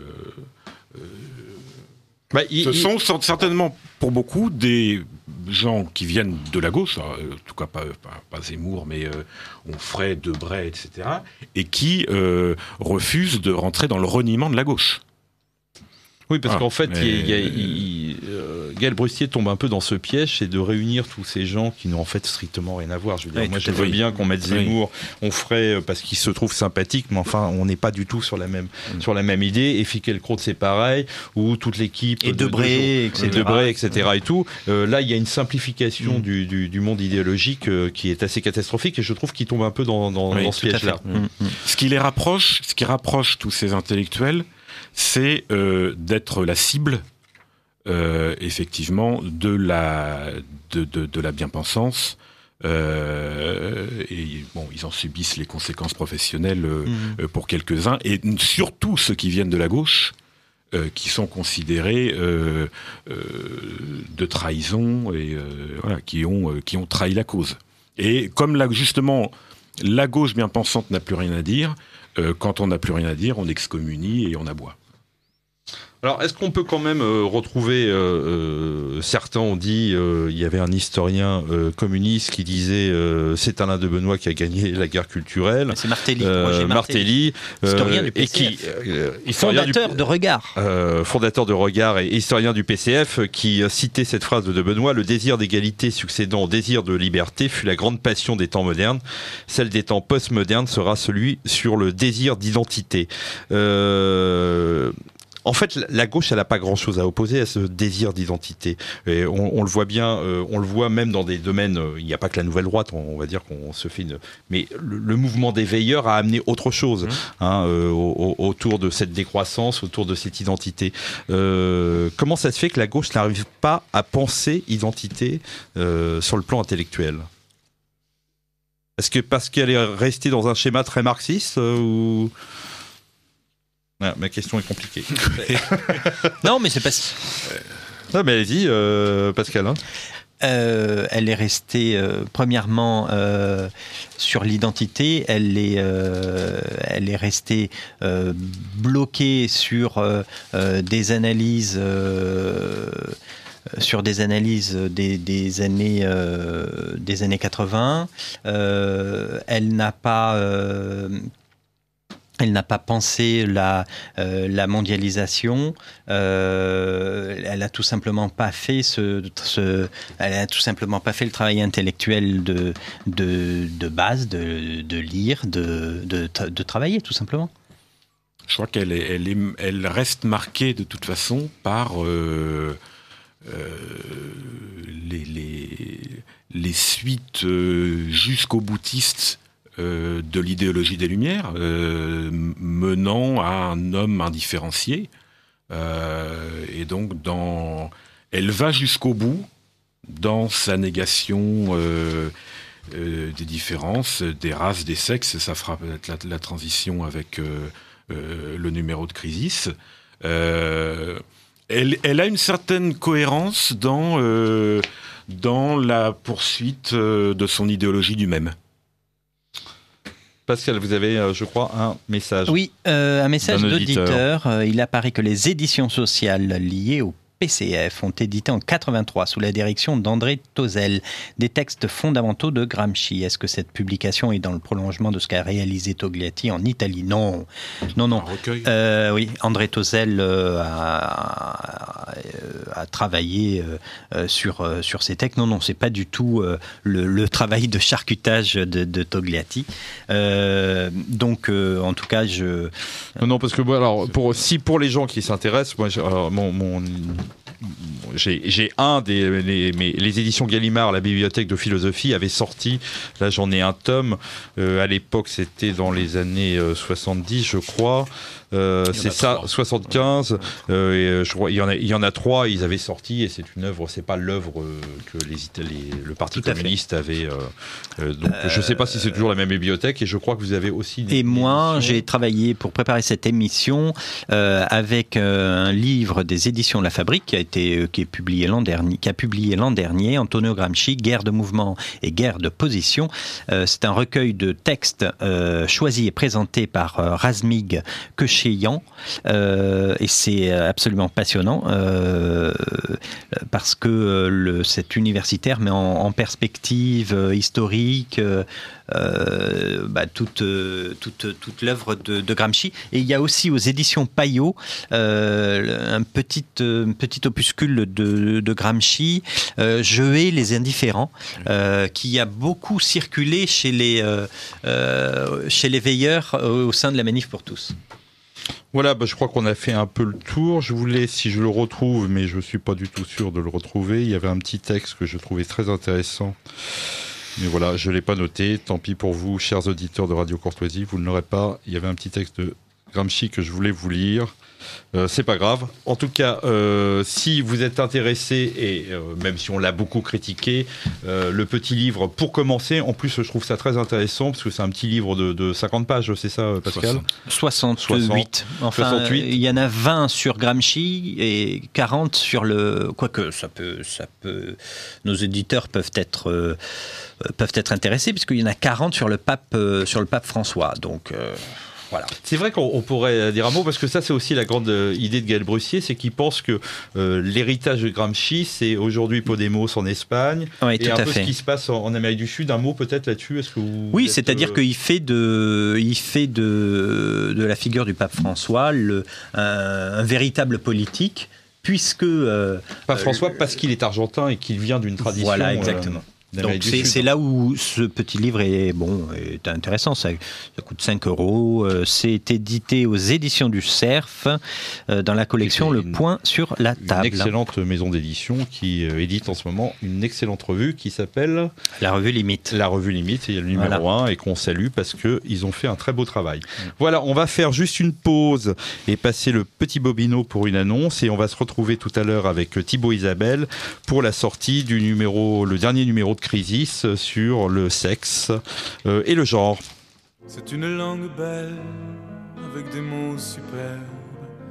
ce sont certainement pour beaucoup des gens qui viennent de la gauche, en tout cas pas Zemmour, mais Onfray, Debray, etc., et qui refusent de rentrer dans le reniement de la gauche. Oui, parce qu'en fait, Gaël Brustier tombe un peu dans ce piège, c'est de réunir tous ces gens qui n'ont en fait strictement rien à voir. Je veux dire, moi, je veux bien qu'on mette Zemmour, on ferait parce qu'il se trouve sympathique, mais enfin, on n'est pas du tout sur la même idée. Et Finkielkraut, c'est pareil, ou toute l'équipe et Debray, etc. et tout. Là, il y a une simplification du monde idéologique qui est assez catastrophique, et je trouve qu'il tombe un peu dans ce piège-là. Ce qui rapproche tous ces intellectuels, c'est d'être la cible, effectivement, de la bien-pensance. Et bon, ils en subissent les conséquences professionnelles pour quelques-uns, et surtout ceux qui viennent de la gauche, qui sont considérés de trahison et qui ont trahi la cause. Et comme justement la gauche bien-pensante n'a plus rien à dire, quand on n'a plus rien à dire, on excommunie et on aboie. Alors, est-ce qu'on peut quand même retrouver, certains ont dit, il y avait un historien communiste qui disait c'est Alain de Benoît qui a gagné la guerre culturelle. C'est Martelly. Martelly, historien du PCF. Fondateur de Regard. Fondateur de Regard et historien du PCF, qui citait cette phrase de Benoît: le désir d'égalité succédant au désir de liberté fut la grande passion des temps modernes. Celle des temps post-modernes sera celui sur le désir d'identité. En fait, la gauche, elle n'a pas grand-chose à opposer à ce désir d'identité. Et on le voit bien, on le voit même dans des domaines. Il n'y a pas que la nouvelle droite, on va dire qu'on se fait une. Mais le mouvement des veilleurs a amené autre chose autour de cette décroissance, autour de cette identité. Comment ça se fait que la gauche n'arrive pas à penser identité sur le plan intellectuel ? Est-ce que parce qu'elle est restée dans un schéma très marxiste ou... Ah, ma question est compliquée. Non, mais c'est pas... Non, mais allez-y, Pascal. Elle est restée, premièrement, sur l'identité, elle est restée bloquée sur des analyses des années 80. Elle n'a pas pensé la mondialisation. Elle a tout simplement pas fait le travail intellectuel de base, de lire, de travailler tout simplement. Je crois qu'elle reste marquée de toute façon par les suites jusqu'au boutiste de l'idéologie des Lumières, menant à un homme indifférencié. Et donc, elle va jusqu'au bout dans sa négation des différences, des races, des sexes. Ça fera peut-être la transition avec le numéro de Crisis. Elle a une certaine cohérence dans la poursuite de son idéologie du même. Pascal, vous avez, je crois, un message. Oui, un message d'auditeur. Il apparaît que les éditions sociales liées au PCF ont édité en 1983 sous la direction d'André Tozzel des textes fondamentaux de Gramsci. Est-ce que cette publication est dans le prolongement de ce qu'a réalisé Togliatti en Italie ? Non. Un recueil. Oui, André Tozzel a travaillé sur ces textes. Non, c'est pas du tout le travail de charcutage de Togliatti. Donc, en tout cas, Non, parce que pour les gens qui s'intéressent, moi, j'ai les éditions Gallimard, la bibliothèque de philosophie, avait sorti, là j'en ai un tome, à l'époque c'était dans les années 70 je crois, c'est ça, 3. 75, et je crois, il y en a 3, ils avaient sorti, et c'est une œuvre, c'est pas l'œuvre que le Parti communiste avait, donc je sais pas si c'est toujours la même bibliothèque, et je crois que vous avez aussi et moi j'ai travaillé pour préparer cette émission avec un livre des éditions La Fabrique qui a publié l'an dernier, Antonio Gramsci, Guerre de mouvement et guerre de position. C'est un recueil de textes choisis et présentés par Razmig Kecheyan, et c'est absolument passionnant parce que cet universitaire met en perspective historique toute l'œuvre de Gramsci. Et il y a aussi aux éditions Payot un petit opuscule de Gramsci, Je hais les indifférents, qui a beaucoup circulé chez les veilleurs au sein de la Manif pour tous. Voilà, je crois qu'on a fait un peu le tour. Je voulais, si je le retrouve, mais je ne suis pas du tout sûr de le retrouver, il y avait un petit texte que je trouvais très intéressant. Mais voilà, je ne l'ai pas noté. Tant pis pour vous, chers auditeurs de Radio Courtoisie, vous ne l'aurez pas. Il y avait un petit texte de Gramsci que je voulais vous lire. C'est pas grave. En tout cas, si vous êtes intéressé, et même si on l'a beaucoup critiqué, le petit livre, pour commencer, en plus je trouve ça très intéressant, parce que c'est un petit livre de 50 pages, c'est ça Pascal ? 68. Enfin, 68. Il y en a 20 sur Gramsci et 40 sur le... Quoique, ça peut... Nos éditeurs peuvent être intéressés, puisqu'il y en a 40 sur le pape François. Donc... Voilà. C'est vrai qu'on pourrait dire un mot, parce que ça c'est aussi la grande idée de Gaël Brussier, c'est qu'il pense que l'héritage de Gramsci, c'est aujourd'hui Podemos en Espagne, oui, et un peu ce qui se passe en Amérique du Sud. Un mot peut-être là-dessus, est-ce que oui, c'est-à-dire qu'il fait de la figure du pape François un véritable politique, puisque... Pape François parce qu'il est argentin et qu'il vient d'une tradition... Voilà, exactement. Donc c'est là où ce petit livre est intéressant. Ça coûte 5 €. C'est édité aux éditions du Cerf dans la collection Le Point sur la table. Une excellente maison d'édition qui édite en ce moment une excellente revue qui s'appelle La Revue Limite. La Revue Limite, et il y a le numéro 1 et qu'on salue parce qu'ils ont fait un très beau travail. Voilà, on va faire juste une pause et passer le petit bobino pour une annonce, et on va se retrouver tout à l'heure avec Thibaut Isabelle pour la sortie le dernier numéro de Crisis sur le sexe et le genre. C'est une langue belle avec des mots superbes.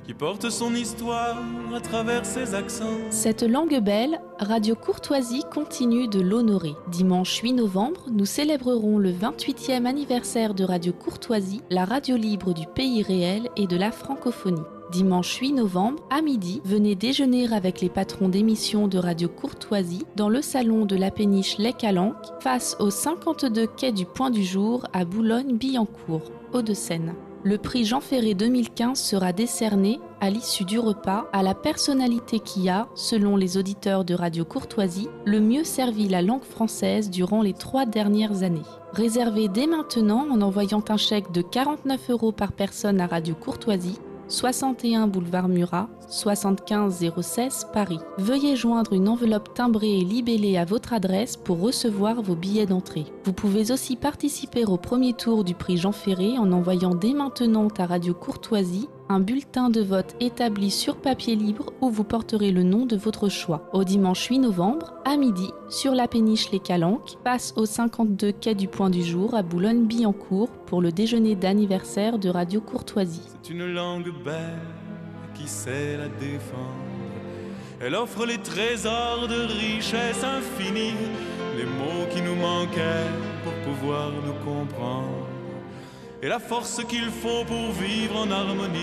qui porte son histoire à travers ses accents. Cette langue belle, Radio Courtoisie continue de l'honorer. Dimanche 8 novembre, nous célébrerons le 28e anniversaire de Radio Courtoisie, la radio libre du pays réel et de la francophonie. Dimanche 8 novembre, à midi, venez déjeuner avec les patrons d'émissions de Radio Courtoisie dans le salon de la péniche Les Calanques, face au 52 quai du Point du Jour à Boulogne-Billancourt, Hauts-de-Seine. Le prix Jean Ferré 2015 sera décerné, à l'issue du repas, à la personnalité qui a, selon les auditeurs de Radio Courtoisie, le mieux servi la langue française durant les 3 dernières années. Réservez dès maintenant en envoyant un chèque de 49 € par personne à Radio Courtoisie, 61 boulevard Murat, 75 016 Paris. Veuillez joindre une enveloppe timbrée et libellée à votre adresse pour recevoir vos billets d'entrée. Vous pouvez aussi participer au premier tour du prix Jean Ferré en envoyant dès maintenant à Radio Courtoisie un bulletin de vote établi sur papier libre où vous porterez le nom de votre choix. Au dimanche 8 novembre, à midi, sur la péniche Les Calanques, passe au 52 quai du Point du Jour à Boulogne-Billancourt pour le déjeuner d'anniversaire de Radio Courtoisie. C'est une langue belle qui sait la défendre. Elle offre les trésors de richesse infinie, les mots qui nous manquaient pour pouvoir nous comprendre, et la force qu'il faut pour vivre en harmonie.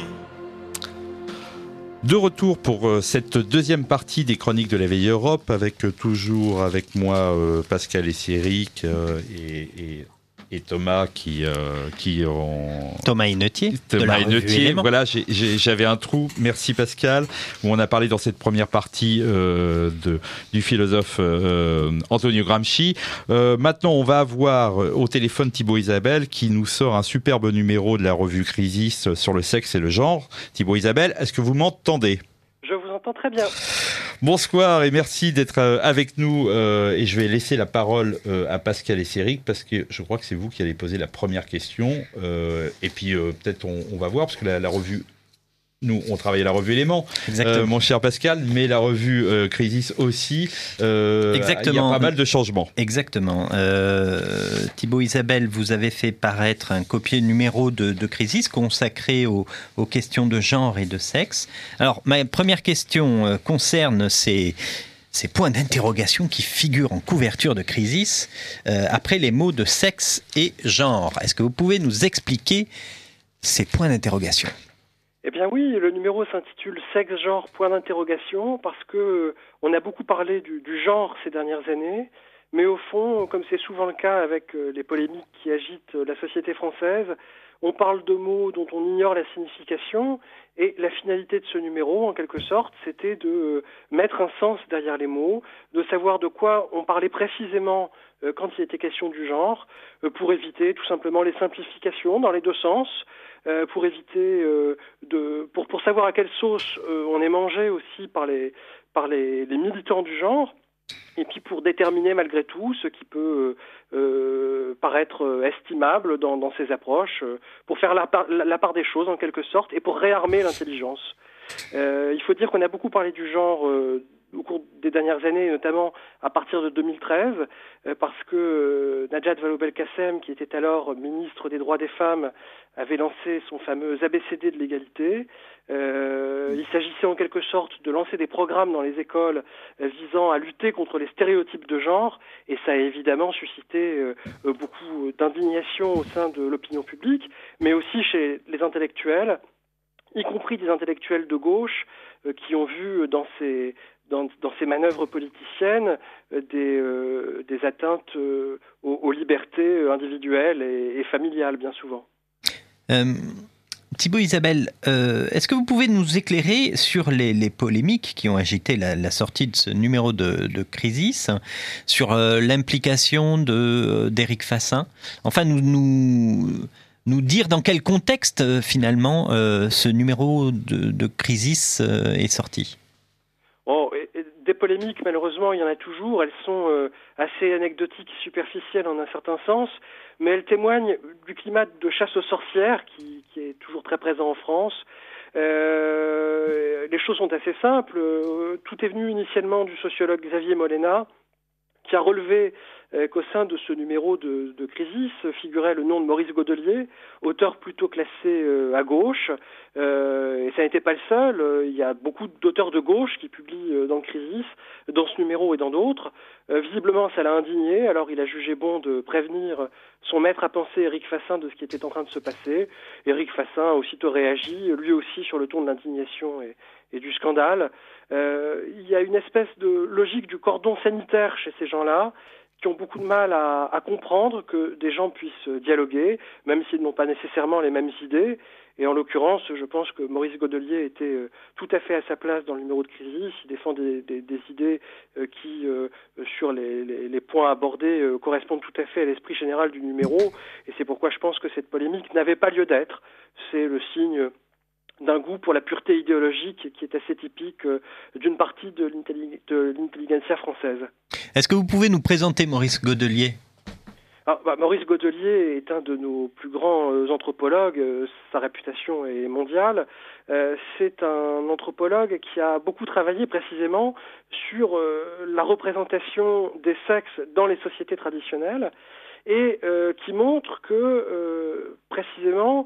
De retour pour cette deuxième partie des Chroniques de la Vieille Europe, avec toujours avec moi Pascal et Céric et Thomas Thomas Hennetier. Thomas Hennetier, voilà, j'avais un trou, merci Pascal, où on a parlé dans cette première partie du philosophe Antonio Gramsci. Maintenant, on va avoir au téléphone Thibaut Isabelle qui nous sort un superbe numéro de la revue Crisis sur le sexe et le genre. Thibaut Isabelle, est-ce que vous m'entendez ? Je vous entends très bien. Bonsoir et merci d'être avec nous. Et je vais laisser la parole à Pascal et Céric parce que je crois que c'est vous qui allez poser la première question. Et puis peut-être on va voir parce que la revue... Nous, on travaille à la revue Éléments, mon cher Pascal, mais la revue Crisis aussi. Exactement. Il y a pas mal de changements. Exactement. Thibaut Isabelle, vous avez fait paraître un copier numéro de Crisis consacré aux questions de genre et de sexe. Alors, ma première question concerne ces points d'interrogation qui figurent en couverture de Crisis après les mots de sexe et genre. Est-ce que vous pouvez nous expliquer ces points d'interrogation ? Eh bien oui, le numéro s'intitule « Sexe, genre, point d'interrogation » parce que on a beaucoup parlé du genre ces dernières années, mais au fond, comme c'est souvent le cas avec les polémiques qui agitent la société française, on parle de mots dont on ignore la signification, et la finalité de ce numéro, en quelque sorte, c'était de mettre un sens derrière les mots, de savoir de quoi on parlait précisément quand il était question du genre, pour éviter tout simplement les simplifications dans les deux sens, pour éviter pour savoir à quelle sauce on est mangé aussi par les militants du genre, et puis pour déterminer malgré tout ce qui peut paraître estimable dans ces approches, pour faire la part des choses en quelque sorte, et pour réarmer l'intelligence. Il faut dire qu'on a beaucoup parlé du genre au cours des dernières années, notamment à partir de 2013, parce que Najat Vallaud-Belkacem, qui était alors ministre des Droits des Femmes, avait lancé son fameux ABCD de l'égalité. Il s'agissait en quelque sorte de lancer des programmes dans les écoles visant à lutter contre les stéréotypes de genre, et ça a évidemment suscité beaucoup d'indignation au sein de l'opinion publique, mais aussi chez les intellectuels, y compris des intellectuels de gauche qui ont vu dans ces manœuvres politiciennes des atteintes aux libertés individuelles et familiales, bien souvent. Thibaut Isabelle, est-ce que vous pouvez nous éclairer sur les polémiques qui ont agité la sortie de ce numéro de Crisis, sur l'implication d'Éric Fassin, enfin nous dire dans quel contexte finalement ce numéro de Crisis est sorti? Des polémiques, malheureusement, il y en a toujours. Elles sont assez anecdotiques, superficielles en un certain sens, mais elles témoignent du climat de chasse aux sorcières qui est toujours très présent en France. Les choses sont assez simples. Tout est venu initialement du sociologue Xavier Molena, qui a relevé qu'au sein de ce numéro de Crisis figurait le nom de Maurice Godelier, auteur plutôt classé à gauche, et ça n'était pas le seul. Il y a beaucoup d'auteurs de gauche qui publient dans Crisis, dans ce numéro et dans d'autres. Visiblement, ça l'a indigné, alors il a jugé bon de prévenir son maître à penser, Éric Fassin, de ce qui était en train de se passer. Éric Fassin a aussitôt réagi, lui aussi sur le ton de l'indignation et du scandale. Il y a une espèce de logique du cordon sanitaire chez ces gens-là, qui ont beaucoup de mal à comprendre que des gens puissent dialoguer, même s'ils n'ont pas nécessairement les mêmes idées. Et en l'occurrence, je pense que Maurice Godelier était tout à fait à sa place dans le numéro de Crisis. Il défend des idées qui, sur les points abordés, correspondent tout à fait à l'esprit général du numéro. Et c'est pourquoi je pense que cette polémique n'avait pas lieu d'être. C'est le signe d'un goût pour la pureté idéologique qui est assez typique d'une partie de l'intelligentsia française. Est-ce que vous pouvez nous présenter Maurice Godelier ? Maurice Godelier est un de nos plus grands anthropologues, sa réputation est mondiale. C'est un anthropologue qui a beaucoup travaillé précisément sur la représentation des sexes dans les sociétés traditionnelles et qui montre que précisément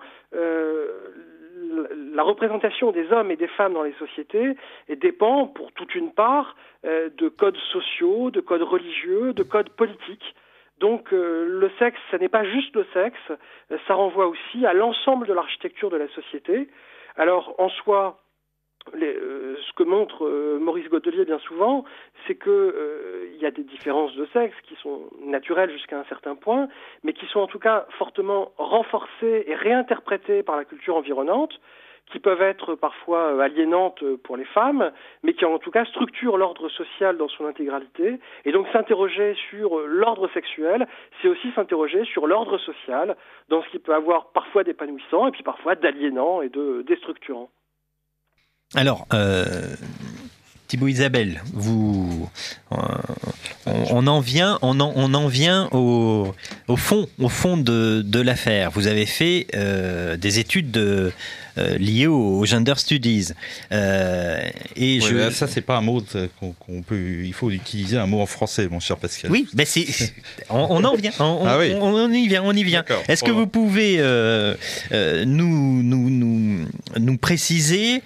la représentation des hommes et des femmes dans les sociétés dépend pour toute une part de codes sociaux, de codes religieux, de codes politiques. Donc le sexe, ça n'est pas juste le sexe, ça renvoie aussi à l'ensemble de l'architecture de la société. Alors en soi, ce que montre Maurice Godelier bien souvent, c'est que il y a des différences de sexe qui sont naturelles jusqu'à un certain point, mais qui sont en tout cas fortement renforcées et réinterprétées par la culture environnante, qui peuvent être parfois aliénantes pour les femmes, mais qui en tout cas structurent l'ordre social dans son intégralité. Et donc s'interroger sur l'ordre sexuel, c'est aussi s'interroger sur l'ordre social, dans ce qui peut avoir parfois d'épanouissant et puis parfois d'aliénant et de déstructurant. Alors, Thibaut Isabelle, on en vient au fond de l'affaire. Vous avez fait des études liées au gender studies. Ça, c'est pas un mot qu'on peut. Il faut utiliser un mot en français, mon cher Pascal. Oui, ben on en vient. On y vient. D'accord. Est-ce que vous pouvez nous préciser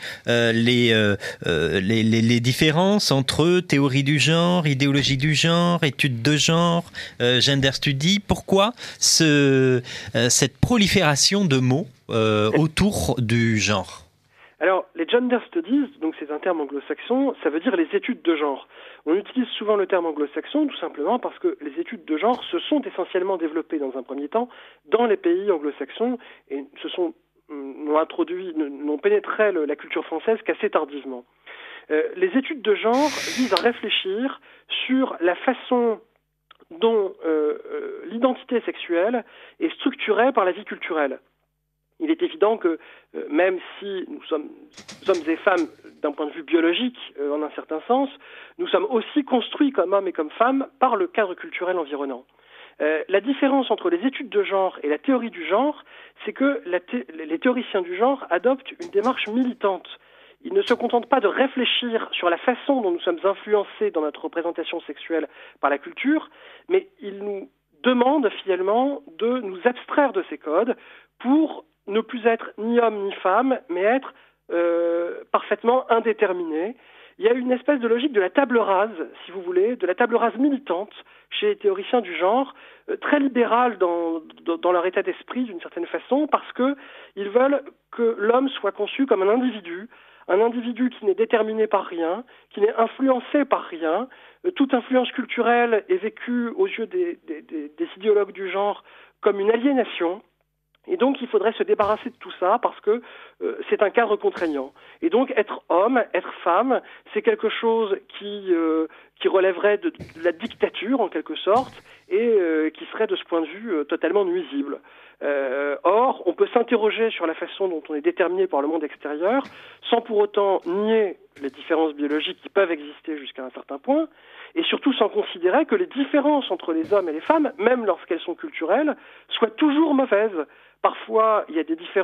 les différences entre théorie du genre, idéologie du genre, études de genre, gender study? Pourquoi cette prolifération de mots autour du genre? Alors, les gender studies, donc c'est un terme anglo-saxon, ça veut dire les études de genre. On utilise souvent le terme anglo-saxon tout simplement parce que les études de genre se sont essentiellement développées dans un premier temps dans les pays anglo-saxons et n'ont pénétré la culture française qu'assez tardivement. Les études de genre visent à réfléchir sur la façon dont l'identité sexuelle est structurée par la vie culturelle. Il est évident que même si nous sommes hommes et femmes d'un point de vue biologique, en un certain sens, nous sommes aussi construits comme hommes et comme femmes par le cadre culturel environnant. La différence entre les études de genre et la théorie du genre, c'est que les théoriciens du genre adoptent une démarche militante. Ils ne se contentent pas de réfléchir sur la façon dont nous sommes influencés dans notre représentation sexuelle par la culture, mais ils nous demandent finalement de nous abstraire de ces codes pour ne plus être ni homme ni femme, mais être parfaitement indéterminé. Il y a une espèce de logique de la table rase, si vous voulez, de la table rase militante chez les théoriciens du genre, très libérale dans leur état d'esprit d'une certaine façon, parce qu'ils veulent que l'homme soit conçu comme un individu qui n'est déterminé par rien, qui n'est influencé par rien. Toute influence culturelle est vécue aux yeux des idéologues du genre comme une aliénation. Et donc, il faudrait se débarrasser de tout ça parce que c'est un cadre contraignant. Et donc, être homme, être femme, c'est quelque chose qui relèverait de la dictature, en quelque sorte, et qui serait, de ce point de vue, totalement nuisible. Or, on peut s'interroger sur la façon dont on est déterminé par le monde extérieur, sans pour autant nier les différences biologiques qui peuvent exister jusqu'à un certain point, et surtout sans considérer que les différences entre les hommes et les femmes, même lorsqu'elles sont culturelles, soient toujours mauvaises. Parfois, il y a des différences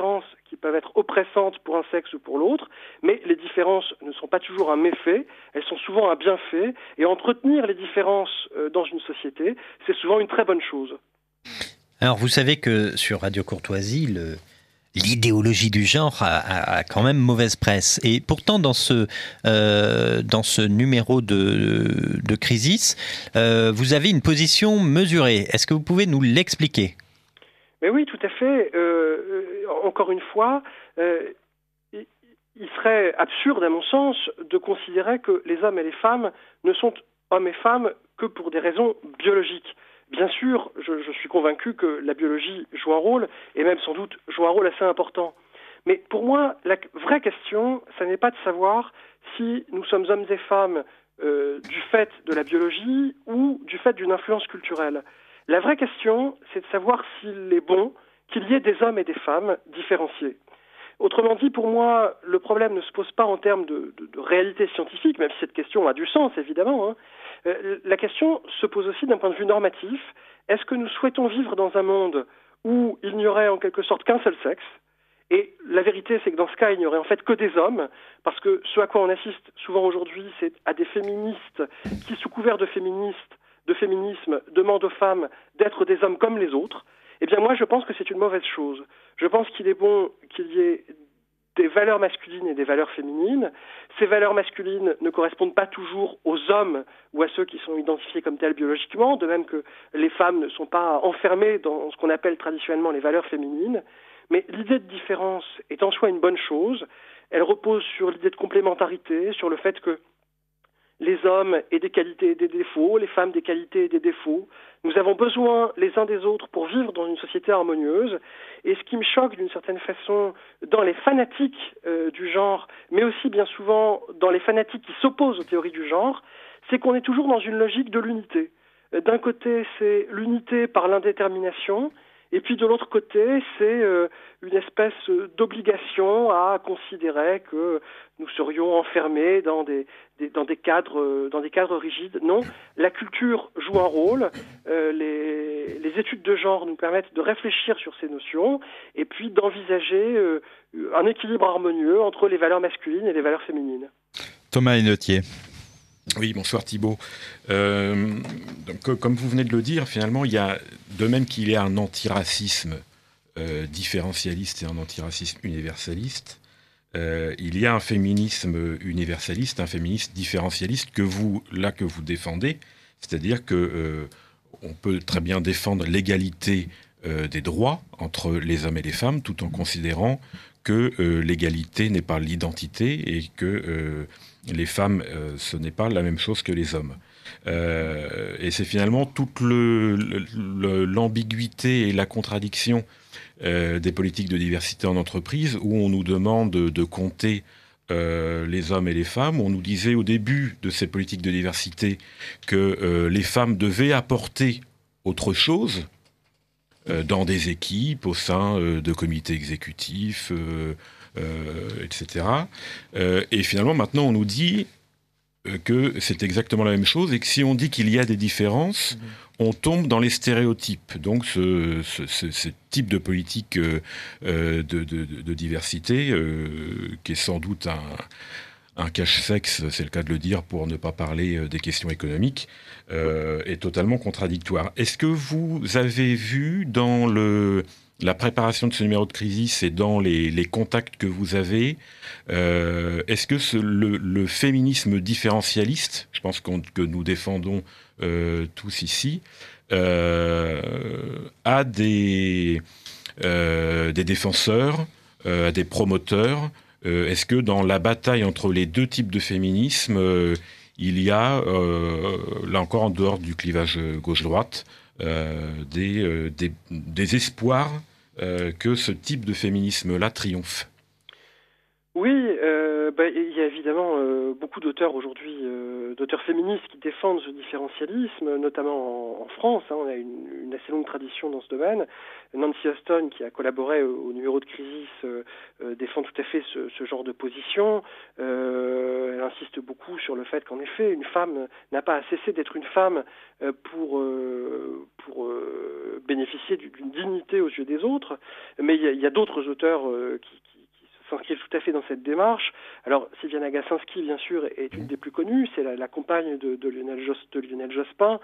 qui peuvent être oppressantes pour un sexe ou pour l'autre, mais les différences ne sont pas toujours un méfait, elles sont souvent un bienfait, et entretenir les différences dans une société, c'est souvent une très bonne chose. Alors, vous savez que sur Radio Courtoisie, l'idéologie du genre a quand même mauvaise presse. Et pourtant, dans ce numéro de Crisis, vous avez une position mesurée. Est-ce que vous pouvez nous l'expliquer ? Mais oui, tout à fait. Encore une fois, il serait absurde, à mon sens, de considérer que les hommes et les femmes ne sont hommes et femmes que pour des raisons biologiques. Bien sûr, je suis convaincu que la biologie joue un rôle, et même sans doute joue un rôle assez important. Mais pour moi, la vraie question, ça n'est pas de savoir si nous sommes hommes et femmes du fait de la biologie ou du fait d'une influence culturelle. La vraie question, c'est de savoir s'il est bon qu'il y ait des hommes et des femmes différenciés. Autrement dit, pour moi, le problème ne se pose pas en termes de réalité scientifique, même si cette question a du sens, évidemment, hein. La question se pose aussi d'un point de vue normatif. Est-ce que nous souhaitons vivre dans un monde où il n'y aurait en quelque sorte qu'un seul sexe ? Et la vérité, c'est que dans ce cas, il n'y aurait en fait que des hommes, parce que ce à quoi on assiste souvent aujourd'hui, c'est à des féministes qui, sous couvert de féminisme, demandent aux femmes d'être des hommes comme les autres. Eh bien moi, je pense que c'est une mauvaise chose. Je pense qu'il est bon qu'il y ait des valeurs masculines et des valeurs féminines. Ces valeurs masculines ne correspondent pas toujours aux hommes ou à ceux qui sont identifiés comme tels biologiquement, de même que les femmes ne sont pas enfermées dans ce qu'on appelle traditionnellement les valeurs féminines. Mais l'idée de différence est en soi une bonne chose. Elle repose sur l'idée de complémentarité, sur le fait que les hommes aient des qualités et des défauts, les femmes des qualités et des défauts. Nous avons besoin les uns des autres pour vivre dans une société harmonieuse. Et ce qui me choque d'une certaine façon dans les fanatiques du genre, mais aussi bien souvent dans les fanatiques qui s'opposent aux théories du genre, c'est qu'on est toujours dans une logique de l'unité. D'un côté, c'est l'unité par l'indétermination, et puis de l'autre côté, c'est une espèce d'obligation à considérer que nous serions enfermés dans des cadres rigides. Non, la culture joue un rôle. Les études de genre nous permettent de réfléchir sur ces notions et puis d'envisager un équilibre harmonieux entre les valeurs masculines et les valeurs féminines. Thomas Hennetier. Oui, bonsoir Thibault. Donc, comme vous venez de le dire, finalement, il y a, de même qu'il y a un antiracisme différentialiste et un antiracisme universaliste, il y a un féminisme universaliste, un féminisme différentialiste que vous défendez, c'est-à-dire que on peut très bien défendre l'égalité des droits entre les hommes et les femmes, tout en considérant que l'égalité n'est pas l'identité et que les femmes, ce n'est pas la même chose que les hommes. Et c'est finalement toute l'ambiguïté et la contradiction des politiques de diversité en entreprise, où on nous demande de compter les hommes et les femmes. On nous disait au début de ces politiques de diversité que les femmes devaient apporter autre chose dans des équipes, au sein de comités exécutifs, etc. Et finalement, maintenant, on nous dit que c'est exactement la même chose et que si on dit qu'il y a des différences, on tombe dans les stéréotypes. Donc, ce type de politique de diversité, qui est sans doute un cache-sexe, c'est le cas de le dire, pour ne pas parler des questions économiques, est totalement contradictoire. Est-ce que vous avez vu dans la préparation de ce numéro de Crisis et dans les contacts que vous avez, est-ce que le féminisme différentialiste, je pense que nous défendons tous ici, a des défenseurs, a des promoteurs? Est-ce que dans la bataille entre les deux types de féminisme, il y a, là encore en dehors du clivage gauche-droite, des espoirs que ce type de féminisme-là triomphe? Oui, Il y a évidemment beaucoup d'auteurs aujourd'hui, d'auteurs féministes qui défendent ce différentialisme, notamment en France. On a une assez longue tradition dans ce domaine. Nancy Huston, qui a collaboré au numéro de Crisis, défend tout à fait ce genre de position. Elle insiste beaucoup sur le fait qu'en effet, une femme n'a pas à cesser d'être une femme pour bénéficier d'une dignité aux yeux des autres. Mais il y a d'autres auteurs qui s'inscrivent tout à fait dans cette démarche. Alors, Sylviane Agacinski, bien sûr, est une des plus connues. C'est la compagne de Lionel Jospin.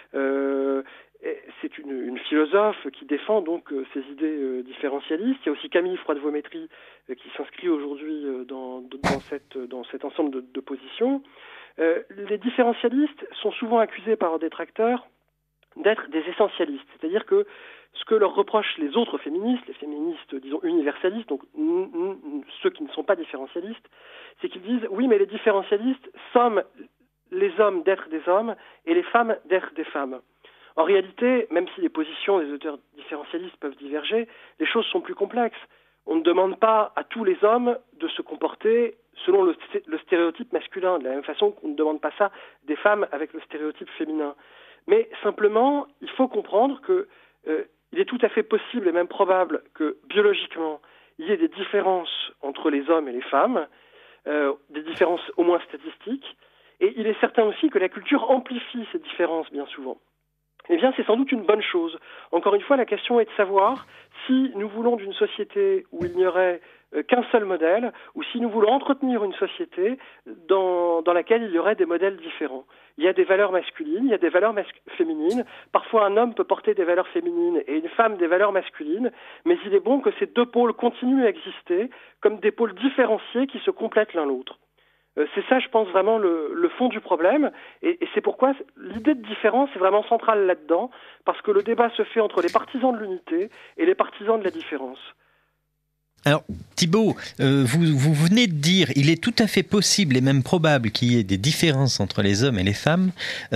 C'est une philosophe qui défend donc ces idées différentialistes. Il y a aussi Camille Froide-Vaumétry qui s'inscrit aujourd'hui dans cet ensemble de positions. Les différentialistes sont souvent accusés par leurs détracteurs d'être des essentialistes, c'est-à-dire que ce que leur reprochent les autres féministes, les féministes, disons, universalistes, donc ceux qui ne sont pas différentialistes, c'est qu'ils disent « oui, mais les différentialistes somment les hommes d'être des hommes et les femmes d'être des femmes ». En réalité, même si les positions des auteurs différentialistes peuvent diverger, les choses sont plus complexes. On ne demande pas à tous les hommes de se comporter selon le stéréotype masculin, de la même façon qu'on ne demande pas ça des femmes avec le stéréotype féminin. Mais simplement, il faut comprendre que il est tout à fait possible et même probable que biologiquement, il y ait des différences entre les hommes et les femmes, des différences au moins statistiques, et il est certain aussi que la culture amplifie ces différences bien souvent. Eh bien, c'est sans doute une bonne chose. Encore une fois, la question est de savoir si nous voulons d'une société où il n'y aurait qu'un seul modèle, ou si nous voulons entretenir une société dans laquelle il y aurait des modèles différents. Il y a des valeurs masculines, il y a des valeurs féminines. Parfois, un homme peut porter des valeurs féminines et une femme des valeurs masculines, mais il est bon que ces deux pôles continuent à exister comme des pôles différenciés qui se complètent l'un l'autre. C'est ça, je pense, vraiment le fond du problème, et c'est pourquoi l'idée de différence est vraiment centrale là-dedans, parce que le débat se fait entre les partisans de l'unité et les partisans de la différence. Alors, Thibaut, vous venez de dire, il est tout à fait possible et même probable qu'il y ait des différences entre les hommes et les femmes.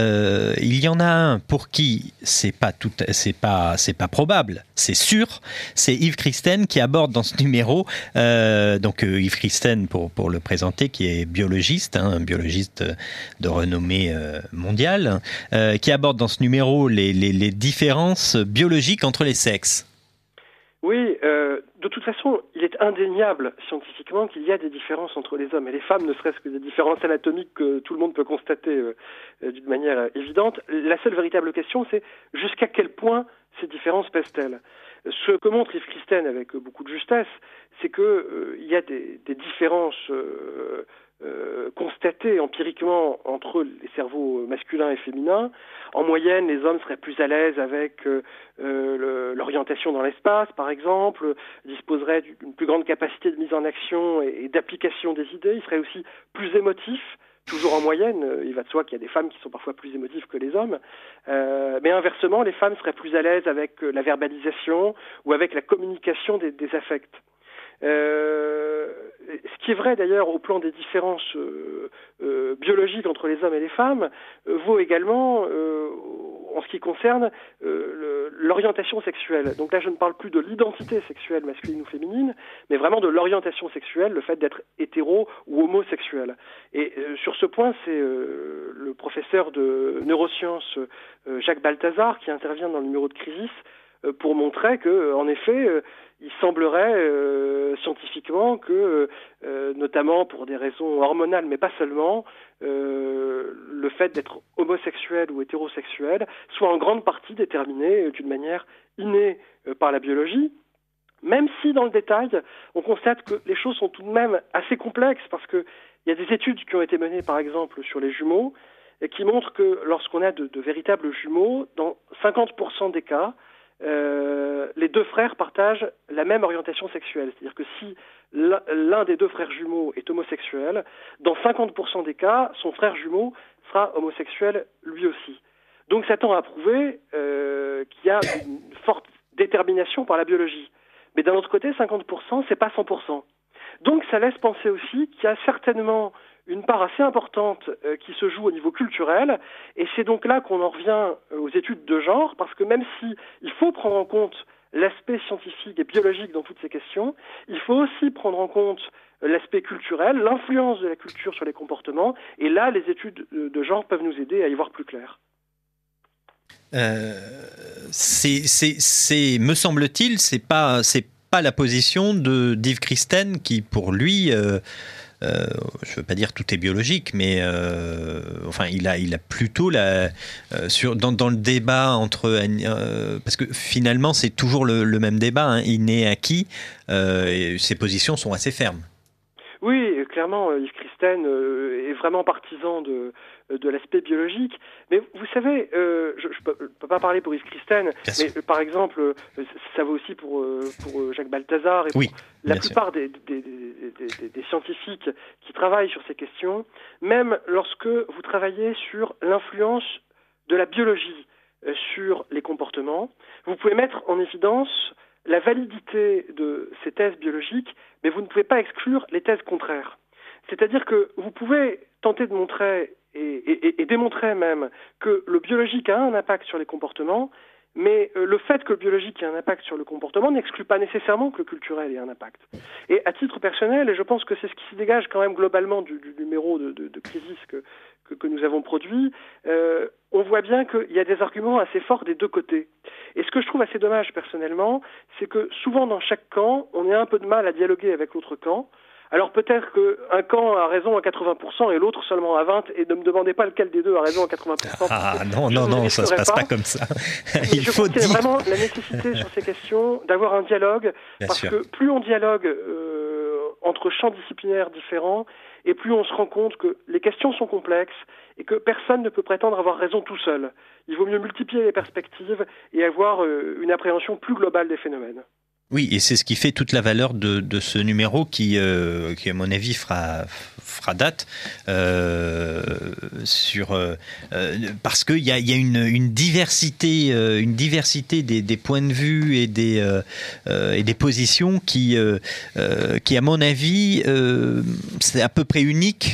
Il y en a un pour qui c'est pas probable, c'est sûr. C'est Yves Christen qui aborde dans ce numéro, Yves Christen pour le présenter, qui est biologiste, un biologiste de renommée mondiale, qui aborde dans ce numéro les différences biologiques entre les sexes. Oui, de toute façon, il est indéniable scientifiquement qu'il y a des différences entre les hommes et les femmes, ne serait-ce que des différences anatomiques que tout le monde peut constater d'une manière évidente. La seule véritable question, c'est jusqu'à quel point ces différences pèsent-elles ? Ce que montre Yves Christen avec beaucoup de justesse, c'est que il y a des différences constatées empiriquement entre les cerveaux masculins et féminins. En moyenne, les hommes seraient plus à l'aise avec l'orientation dans l'espace, par exemple, disposeraient d'une plus grande capacité de mise en action et d'application des idées. Ils seraient aussi plus émotifs, toujours en moyenne. Il va de soi qu'il y a des femmes qui sont parfois plus émotives que les hommes. Mais inversement, les femmes seraient plus à l'aise avec la verbalisation ou avec la communication des affects. Ce qui est vrai d'ailleurs au plan des différences biologiques entre les hommes et les femmes vaut également en ce qui concerne l'orientation sexuelle. Donc là, je ne parle plus de l'identité sexuelle masculine ou féminine, mais vraiment de l'orientation sexuelle, le fait d'être hétéro ou homosexuel. Et sur ce point, c'est le professeur de neurosciences Jacques Balthazar qui intervient dans le numéro de Crisis pour montrer que, en effet, il semblerait scientifiquement que, notamment pour des raisons hormonales, mais pas seulement, le fait d'être homosexuel ou hétérosexuel soit en grande partie déterminé d'une manière innée par la biologie, même si dans le détail, on constate que les choses sont tout de même assez complexes, parce qu'il y a des études qui ont été menées, par exemple, sur les jumeaux, et qui montrent que lorsqu'on a de véritables jumeaux, dans 50% des cas, les deux frères partagent la même orientation sexuelle. C'est-à-dire que si l'un des deux frères jumeaux est homosexuel, dans 50% des cas, son frère jumeau sera homosexuel lui aussi. Donc ça tend à prouver qu'il y a une forte détermination par la biologie. Mais d'un autre côté, 50%, c'est pas 100%. Donc ça laisse penser aussi qu'il y a certainement une part assez importante qui se joue au niveau culturel, et c'est donc là qu'on en revient aux études de genre, parce que même si il faut prendre en compte l'aspect scientifique et biologique dans toutes ces questions, il faut aussi prendre en compte l'aspect culturel, l'influence de la culture sur les comportements, et là, les études de genre peuvent nous aider à y voir plus clair. Me semble-t-il, c'est pas la position d'Yves Christen qui, pour lui, je ne veux pas dire tout est biologique, mais enfin, il a plutôt dans le débat entre parce que finalement c'est toujours le même débat, hein, inné acquis, et ses positions sont assez fermes. Oui, clairement, Yves Christen est vraiment partisan de l'aspect biologique. Mais vous savez, je ne peux pas parler pour Yves Christen, mais par exemple, ça vaut aussi pour Jacques Balthazar et pour la plupart des scientifiques qui travaillent sur ces questions, même lorsque vous travaillez sur l'influence de la biologie sur les comportements, vous pouvez mettre en évidence la validité de ces thèses biologiques, mais vous ne pouvez pas exclure les thèses contraires. C'est-à-dire que vous pouvez tenter de montrer et démontrer même que le biologique a un impact sur les comportements, mais le fait que le biologique ait un impact sur le comportement n'exclut pas nécessairement que le culturel ait un impact. Et à titre personnel, et je pense que c'est ce qui se dégage quand même globalement du numéro de Crisis que nous avons produit, on voit bien qu'il y a des arguments assez forts des deux côtés. Et ce que je trouve assez dommage personnellement, c'est que souvent dans chaque camp, on a un peu de mal à dialoguer avec l'autre camp. Alors peut-être qu'un camp a raison à 80% et l'autre seulement à 20%, et ne me demandez pas lequel des deux a raison à 80%. Ah non, ça se passe pas comme ça. Il faut dire vraiment la nécessité sur ces questions d'avoir un dialogue, parce que plus on dialogue entre champs disciplinaires différents, et plus on se rend compte que les questions sont complexes et que personne ne peut prétendre avoir raison tout seul. Il vaut mieux multiplier les perspectives et avoir une appréhension plus globale des phénomènes. Oui, et c'est ce qui fait toute la valeur de ce numéro qui à mon avis, fera date parce qu'il y a une diversité des points de vue et des positions qui à mon avis, c'est à peu près unique.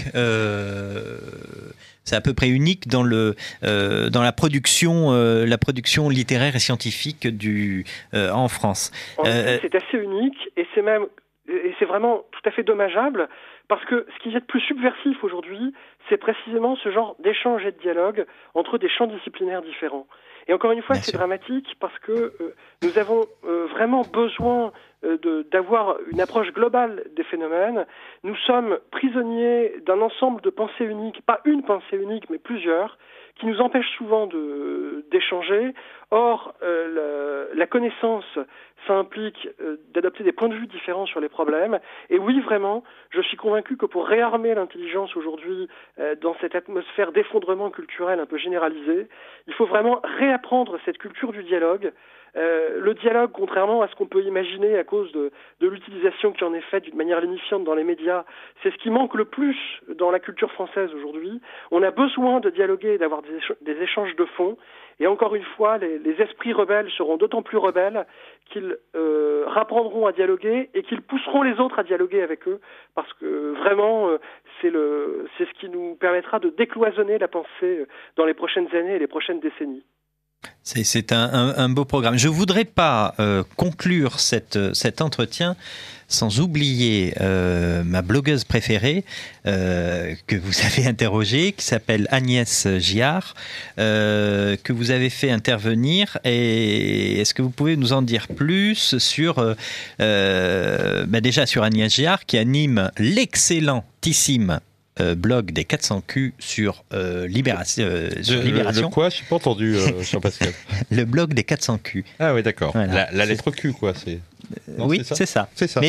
C'est à peu près unique dans la production littéraire et scientifique en France. C'est assez unique et c'est vraiment tout à fait dommageable parce que ce qui est de plus subversif aujourd'hui, c'est précisément ce genre d'échange et de dialogue entre des champs disciplinaires différents. Et encore une fois, c'est dramatique parce que nous avons vraiment besoin d'avoir une approche globale des phénomènes. Nous sommes prisonniers d'un ensemble de pensées uniques, pas une pensée unique, mais plusieurs, qui nous empêchent souvent d'échanger. Or, la connaissance, ça implique d'adopter des points de vue différents sur les problèmes. Et oui, vraiment, je suis convaincu que pour réarmer l'intelligence aujourd'hui dans cette atmosphère d'effondrement culturel un peu généralisé, il faut vraiment réapprendre cette culture du dialogue. Le dialogue, contrairement à ce qu'on peut imaginer à cause de l'utilisation qui en est faite d'une manière lénifiante dans les médias, c'est ce qui manque le plus dans la culture française aujourd'hui. On a besoin de dialoguer et d'avoir des échanges de fond. Et encore une fois, les esprits rebelles seront d'autant plus rebelles qu'ils rapprendront à dialoguer et qu'ils pousseront les autres à dialoguer avec eux, parce que vraiment, c'est ce qui nous permettra de décloisonner la pensée dans les prochaines années et les prochaines décennies. C'est un beau programme. Je ne voudrais pas conclure cet entretien sans oublier ma blogueuse préférée que vous avez interrogée, qui s'appelle Agnès Giard, que vous avez fait intervenir. Et est-ce que vous pouvez nous en dire plus sur déjà sur Agnès Giard, qui anime l'excellentissime blog des 400 Q sur Libération. Le quoi? Je n'ai pas entendu, Jean-Pascal. Le blog des 400 Q. Ah oui, d'accord. Voilà. La lettre Q, quoi. Non, oui, c'est ça. C'est ça. Mais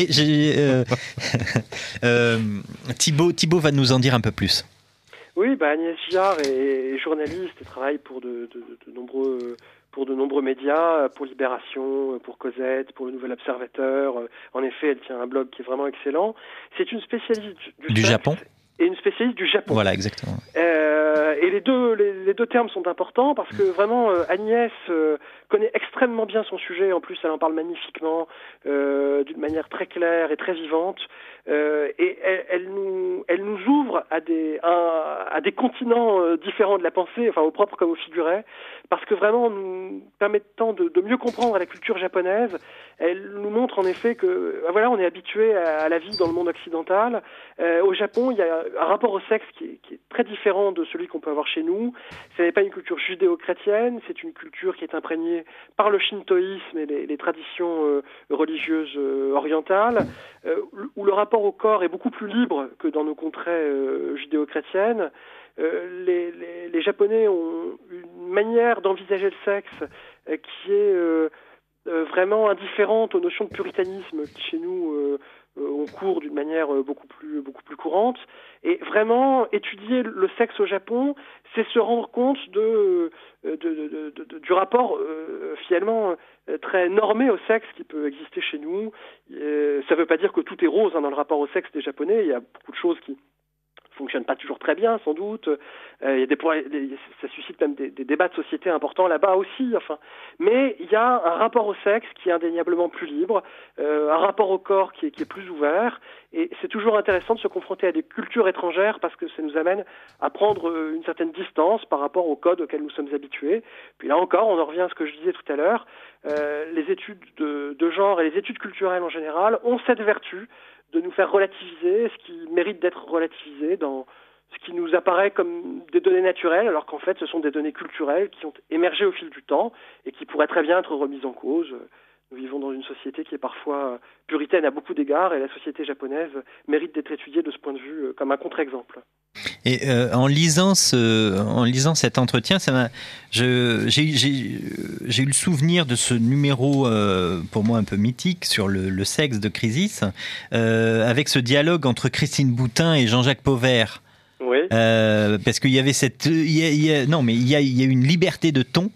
Thibaut va nous en dire un peu plus. Oui, Agnès Giard est journaliste et travaille pour de nombreux médias, pour Libération, pour Cosette, pour le Nouvel Observateur. En effet, elle tient un blog qui est vraiment excellent. C'est une spécialiste du Japon. Et une spécialiste du Japon. Voilà, exactement. Et les deux termes sont importants parce que vraiment Agnès connaît extrêmement bien son sujet. En plus, elle en parle magnifiquement, d'une manière très claire et très vivante. et elle nous ouvre à des continents différents de la pensée, enfin au propre comme au figuré, parce que vraiment en nous permettant de mieux comprendre la culture japonaise, elle nous montre en effet que voilà, on est habitué à la vie dans le monde occidental. Au Japon, il y a un rapport au sexe qui est très différent de celui qu'on peut avoir chez nous. Ce n'est pas une culture judéo-chrétienne, c'est une culture qui est imprégnée par le shintoïsme et les traditions religieuses orientales, où le rapport au corps est beaucoup plus libre que dans nos contrées judéo-chrétiennes. Les Japonais ont une manière d'envisager le sexe qui est vraiment indifférente aux notions de puritanisme qui chez nous ont cours d'une manière beaucoup plus courante. Et vraiment étudier le sexe au Japon, c'est se rendre compte du rapport finalement très normé au sexe qui peut exister chez nous. Ça ne veut pas dire que tout est rose dans le rapport au sexe des Japonais. Il y a beaucoup de choses qui fonctionne pas toujours très bien, sans doute. Il y a ça suscite même des débats de société importants là-bas aussi. Enfin, mais il y a un rapport au sexe qui est indéniablement plus libre, un rapport au corps qui est plus ouvert. Et c'est toujours intéressant de se confronter à des cultures étrangères parce que ça nous amène à prendre une certaine distance par rapport aux codes auxquels nous sommes habitués. Puis là encore, on en revient à ce que je disais tout à l'heure. Les études de genre et les études culturelles en général ont cette vertu de nous faire relativiser ce qui mérite d'être relativisé dans ce qui nous apparaît comme des données naturelles, alors qu'en fait ce sont des données culturelles qui ont émergé au fil du temps et qui pourraient très bien être remises en cause. Nous vivons dans une société qui est parfois puritaine à beaucoup d'égards et la société japonaise mérite d'être étudiée de ce point de vue comme un contre-exemple. Et en lisant cet entretien, j'ai eu le souvenir de ce numéro pour moi un peu mythique sur le sexe de Crisis, avec ce dialogue entre Christine Boutin et Jean-Jacques Pauvert. Oui. Parce qu'il y avait il y a une liberté de ton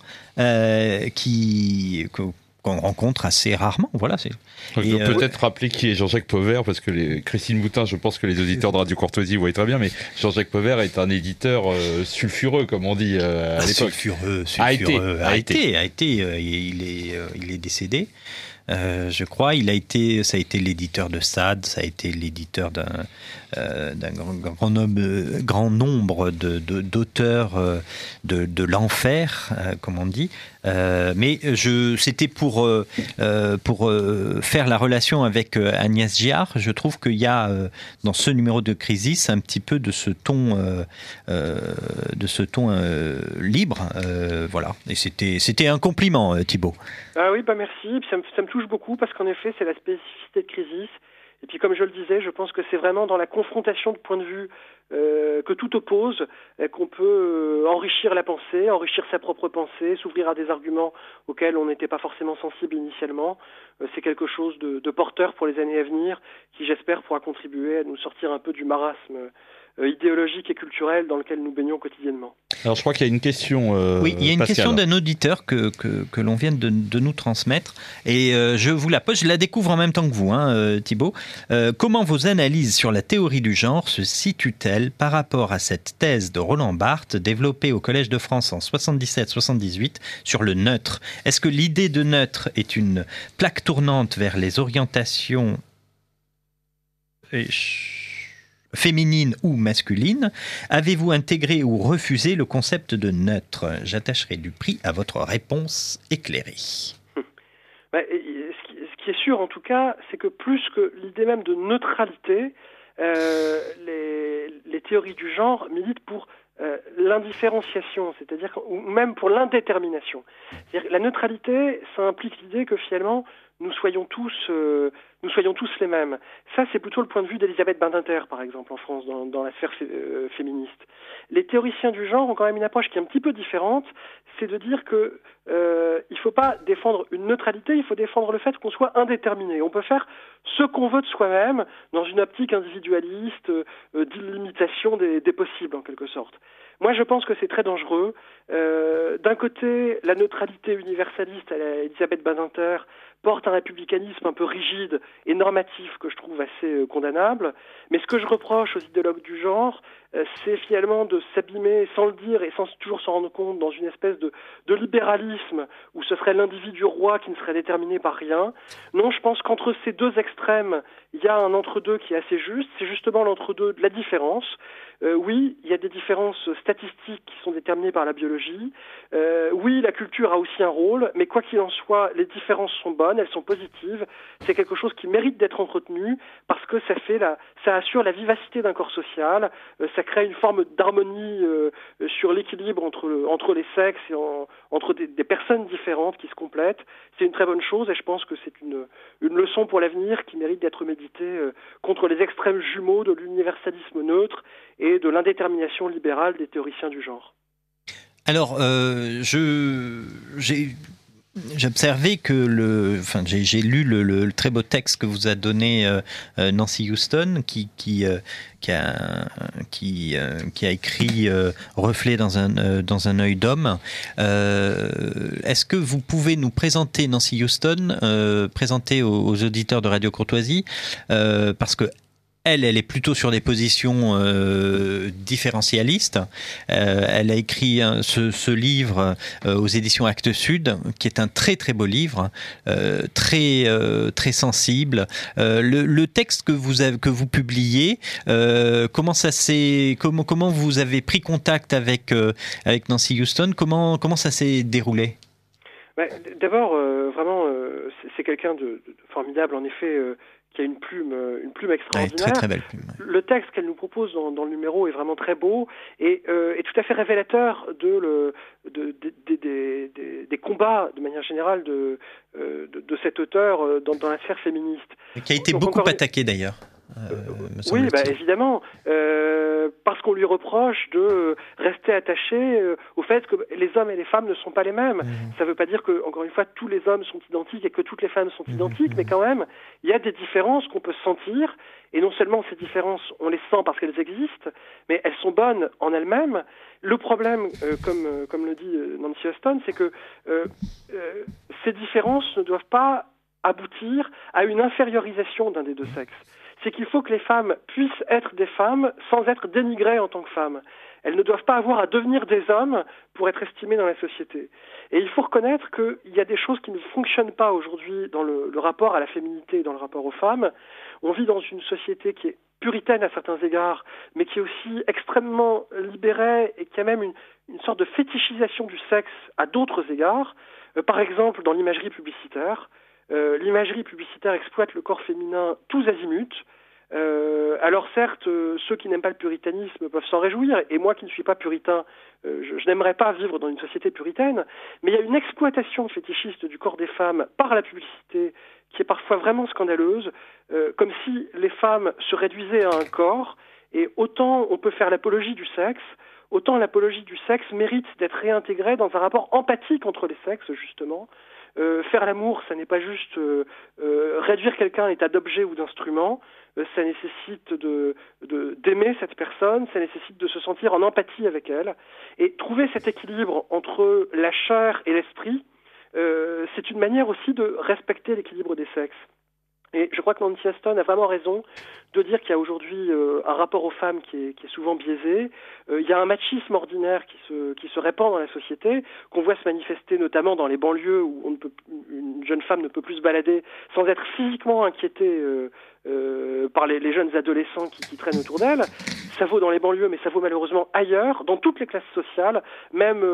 qu'on rencontre assez rarement. Voilà, Il faut peut-être rappeler qui est Jean-Jacques Pauvert, parce que Christine Boutin, je pense que les auditeurs de Radio Courtoisie voient très bien, mais Jean-Jacques Pauvert est un éditeur sulfureux, comme on dit à l'époque. Sulfureux. A été. Il est décédé. Je crois, ça a été l'éditeur de Sade, ça a été l'éditeur d'un grand nombre d'auteurs de l'enfer, comme on dit. Mais c'était pour faire la relation avec Agnès Giard. Je trouve qu'il y a dans ce numéro de Crisis un petit peu de ce ton libre. Voilà. Et c'était un compliment, Thibaut. Ah oui, merci. Ça me touche beaucoup parce qu'en effet, c'est la spécificité de Crisis. Et puis, comme je le disais, je pense que c'est vraiment dans la confrontation de points de vue que tout oppose qu'on peut enrichir la pensée, enrichir sa propre pensée, s'ouvrir à des arguments auxquels on n'était pas forcément sensible initialement. C'est quelque chose de porteur pour les années à venir qui, j'espère, pourra contribuer à nous sortir un peu du marasme idéologique et culturel dans lequel nous baignons quotidiennement. Alors je crois qu'il y a une question. Oui, il y a une Pascal. question d'un auditeur que l'on vient de nous transmettre et je vous la pose, je la découvre en même temps que vous, Thibaut. Comment vos analyses sur la théorie du genre se situent-elles par rapport à cette thèse de Roland Barthes développée au Collège de France en 77-78 sur le neutre? Est-ce que l'idée de neutre est une plaque tournante vers les orientations féminine ou masculine? Avez-vous intégré ou refusé le concept de neutre? J'attacherai du prix à votre réponse éclairée. Ce qui est sûr en tout cas, c'est que plus que l'idée même de neutralité, les théories du genre militent pour l'indifférenciation, c'est-à-dire ou même pour l'indétermination. C'est-à-dire que la neutralité, ça implique l'idée que finalement nous soyons tous les mêmes. Ça, c'est plutôt le point de vue d'Elisabeth Badinter, par exemple, en France, dans la sphère féministe. Les théoriciens du genre ont quand même une approche qui est un petit peu différente, c'est de dire que il ne faut pas défendre une neutralité, il faut défendre le fait qu'on soit indéterminé. On peut faire ce qu'on veut de soi-même dans une optique individualiste d'illimitation des possibles, en quelque sorte. Moi, je pense que c'est très dangereux. D'un côté, la neutralité universaliste à la Elisabeth Badinter porte un républicanisme un peu rigide et normatif que je trouve assez condamnable. Mais ce que je reproche aux idéologues du genre, c'est finalement de s'abîmer sans le dire et sans toujours s'en rendre compte dans une espèce de libéralisme où ce serait l'individu roi qui ne serait déterminé par rien. Non, je pense qu'entre ces deux extrêmes, il y a un entre-deux qui est assez juste. C'est justement l'entre-deux de la différence. Oui, il y a des différences statistiques qui sont déterminées par la biologie. Oui, la culture a aussi un rôle, mais quoi qu'il en soit, les différences sont bonnes, elles sont positives. C'est quelque chose qui mérite d'être entretenu parce que ça assure la vivacité d'un corps social, ça crée une forme d'harmonie sur l'équilibre entre les sexes et entre des personnes différentes qui se complètent. C'est une très bonne chose et je pense que c'est une leçon pour l'avenir qui mérite d'être méditée contre les extrêmes jumeaux de l'universalisme neutre et de l'indétermination libérale des théoriciens du genre. Alors, j'ai observé que j'ai lu le très beau texte que vous a donné Nancy Houston, qui a écrit Reflet dans un œil d'homme. Est-ce que vous pouvez nous présenter Nancy Houston, présenter aux auditeurs de Radio Courtoisie, parce que elle est plutôt sur des positions différentialistes. Elle a écrit ce livre aux éditions Actes Sud, qui est un très très beau livre, très sensible. Le texte que vous publiez, comment vous avez pris contact avec Nancy Houston, comment ça s'est déroulé? D'abord, vraiment, c'est quelqu'un de formidable, en effet. Qui a une plume extraordinaire. Très, très belle plume. Le texte qu'elle nous propose dans le numéro est vraiment très beau et est tout à fait révélateur des combats, de manière générale, de cet auteur dans la sphère féministe. Qui a été beaucoup attaqué d'ailleurs. Oui, évidemment, parce qu'on lui reproche de rester attaché au fait que les hommes et les femmes ne sont pas les mêmes. Ça ne veut pas dire que, encore une fois, tous les hommes sont identiques et que toutes les femmes sont identiques, mais quand même, il y a des différences qu'on peut sentir, et non seulement ces différences, on les sent parce qu'elles existent, mais elles sont bonnes en elles-mêmes. Le problème, comme le dit Nancy Houston, c'est que ces différences ne doivent pas aboutir à une infériorisation d'un des deux sexes. C'est qu'il faut que les femmes puissent être des femmes sans être dénigrées en tant que femmes. Elles ne doivent pas avoir à devenir des hommes pour être estimées dans la société. Et il faut reconnaître qu'il y a des choses qui ne fonctionnent pas aujourd'hui dans le rapport à la féminité et dans le rapport aux femmes. On vit dans une société qui est puritaine à certains égards, mais qui est aussi extrêmement libérée et qui a même une sorte de fétichisation du sexe à d'autres égards. Par exemple, dans l'imagerie publicitaire. L'imagerie publicitaire exploite le corps féminin tous azimuts. Alors certes, ceux qui n'aiment pas le puritanisme peuvent s'en réjouir, et moi qui ne suis pas puritain, je n'aimerais pas vivre dans une société puritaine, mais il y a une exploitation fétichiste du corps des femmes par la publicité qui est parfois vraiment scandaleuse, comme si les femmes se réduisaient à un corps, et autant on peut faire l'apologie du sexe, autant l'apologie du sexe mérite d'être réintégrée dans un rapport empathique entre les sexes, justement. Faire l'amour, ça n'est pas juste réduire quelqu'un à l'état d'objet ou d'instrument, ça nécessite d'aimer cette personne, ça nécessite de se sentir en empathie avec elle, et trouver cet équilibre entre la chair et l'esprit, c'est une manière aussi de respecter l'équilibre des sexes. Et je crois que Nancy Houston a vraiment raison de dire qu'il y a aujourd'hui un rapport aux femmes qui est souvent biaisé. Il y a un machisme ordinaire qui se répand dans la société, qu'on voit se manifester notamment dans les banlieues où une jeune femme ne peut plus se balader sans être physiquement inquiétée par les jeunes adolescents qui traînent autour d'elle. Ça vaut dans les banlieues, mais ça vaut malheureusement ailleurs, dans toutes les classes sociales, même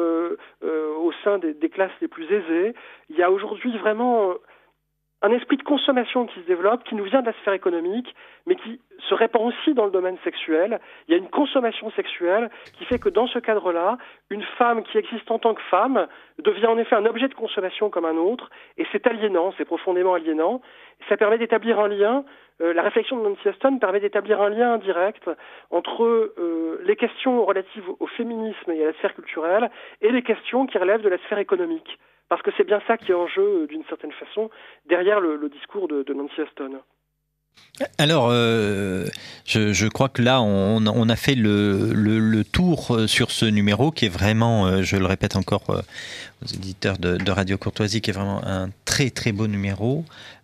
au sein des classes les plus aisées. Il y a aujourd'hui vraiment un esprit de consommation qui se développe, qui nous vient de la sphère économique, mais qui se répand aussi dans le domaine sexuel. Il y a une consommation sexuelle qui fait que dans ce cadre-là, une femme qui existe en tant que femme devient en effet un objet de consommation comme un autre, et c'est aliénant, c'est profondément aliénant. Ça permet d'établir un lien, la réflexion de Nancy Houston permet d'établir un lien indirect entre les questions relatives au féminisme et à la sphère culturelle et les questions qui relèvent de la sphère économique. Parce que c'est bien ça qui est en jeu, d'une certaine façon, derrière le discours de Nancy Houston. Alors, je crois que là, on a fait le tour sur ce numéro qui est vraiment, je le répète encore aux éditeurs de Radio Courtoisie, qui est vraiment un très très beau numéro.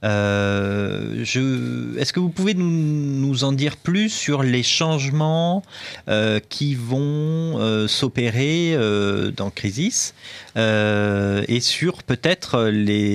Est-ce que vous pouvez nous en dire plus sur les changements qui vont s'opérer dans Crisis et sur peut-être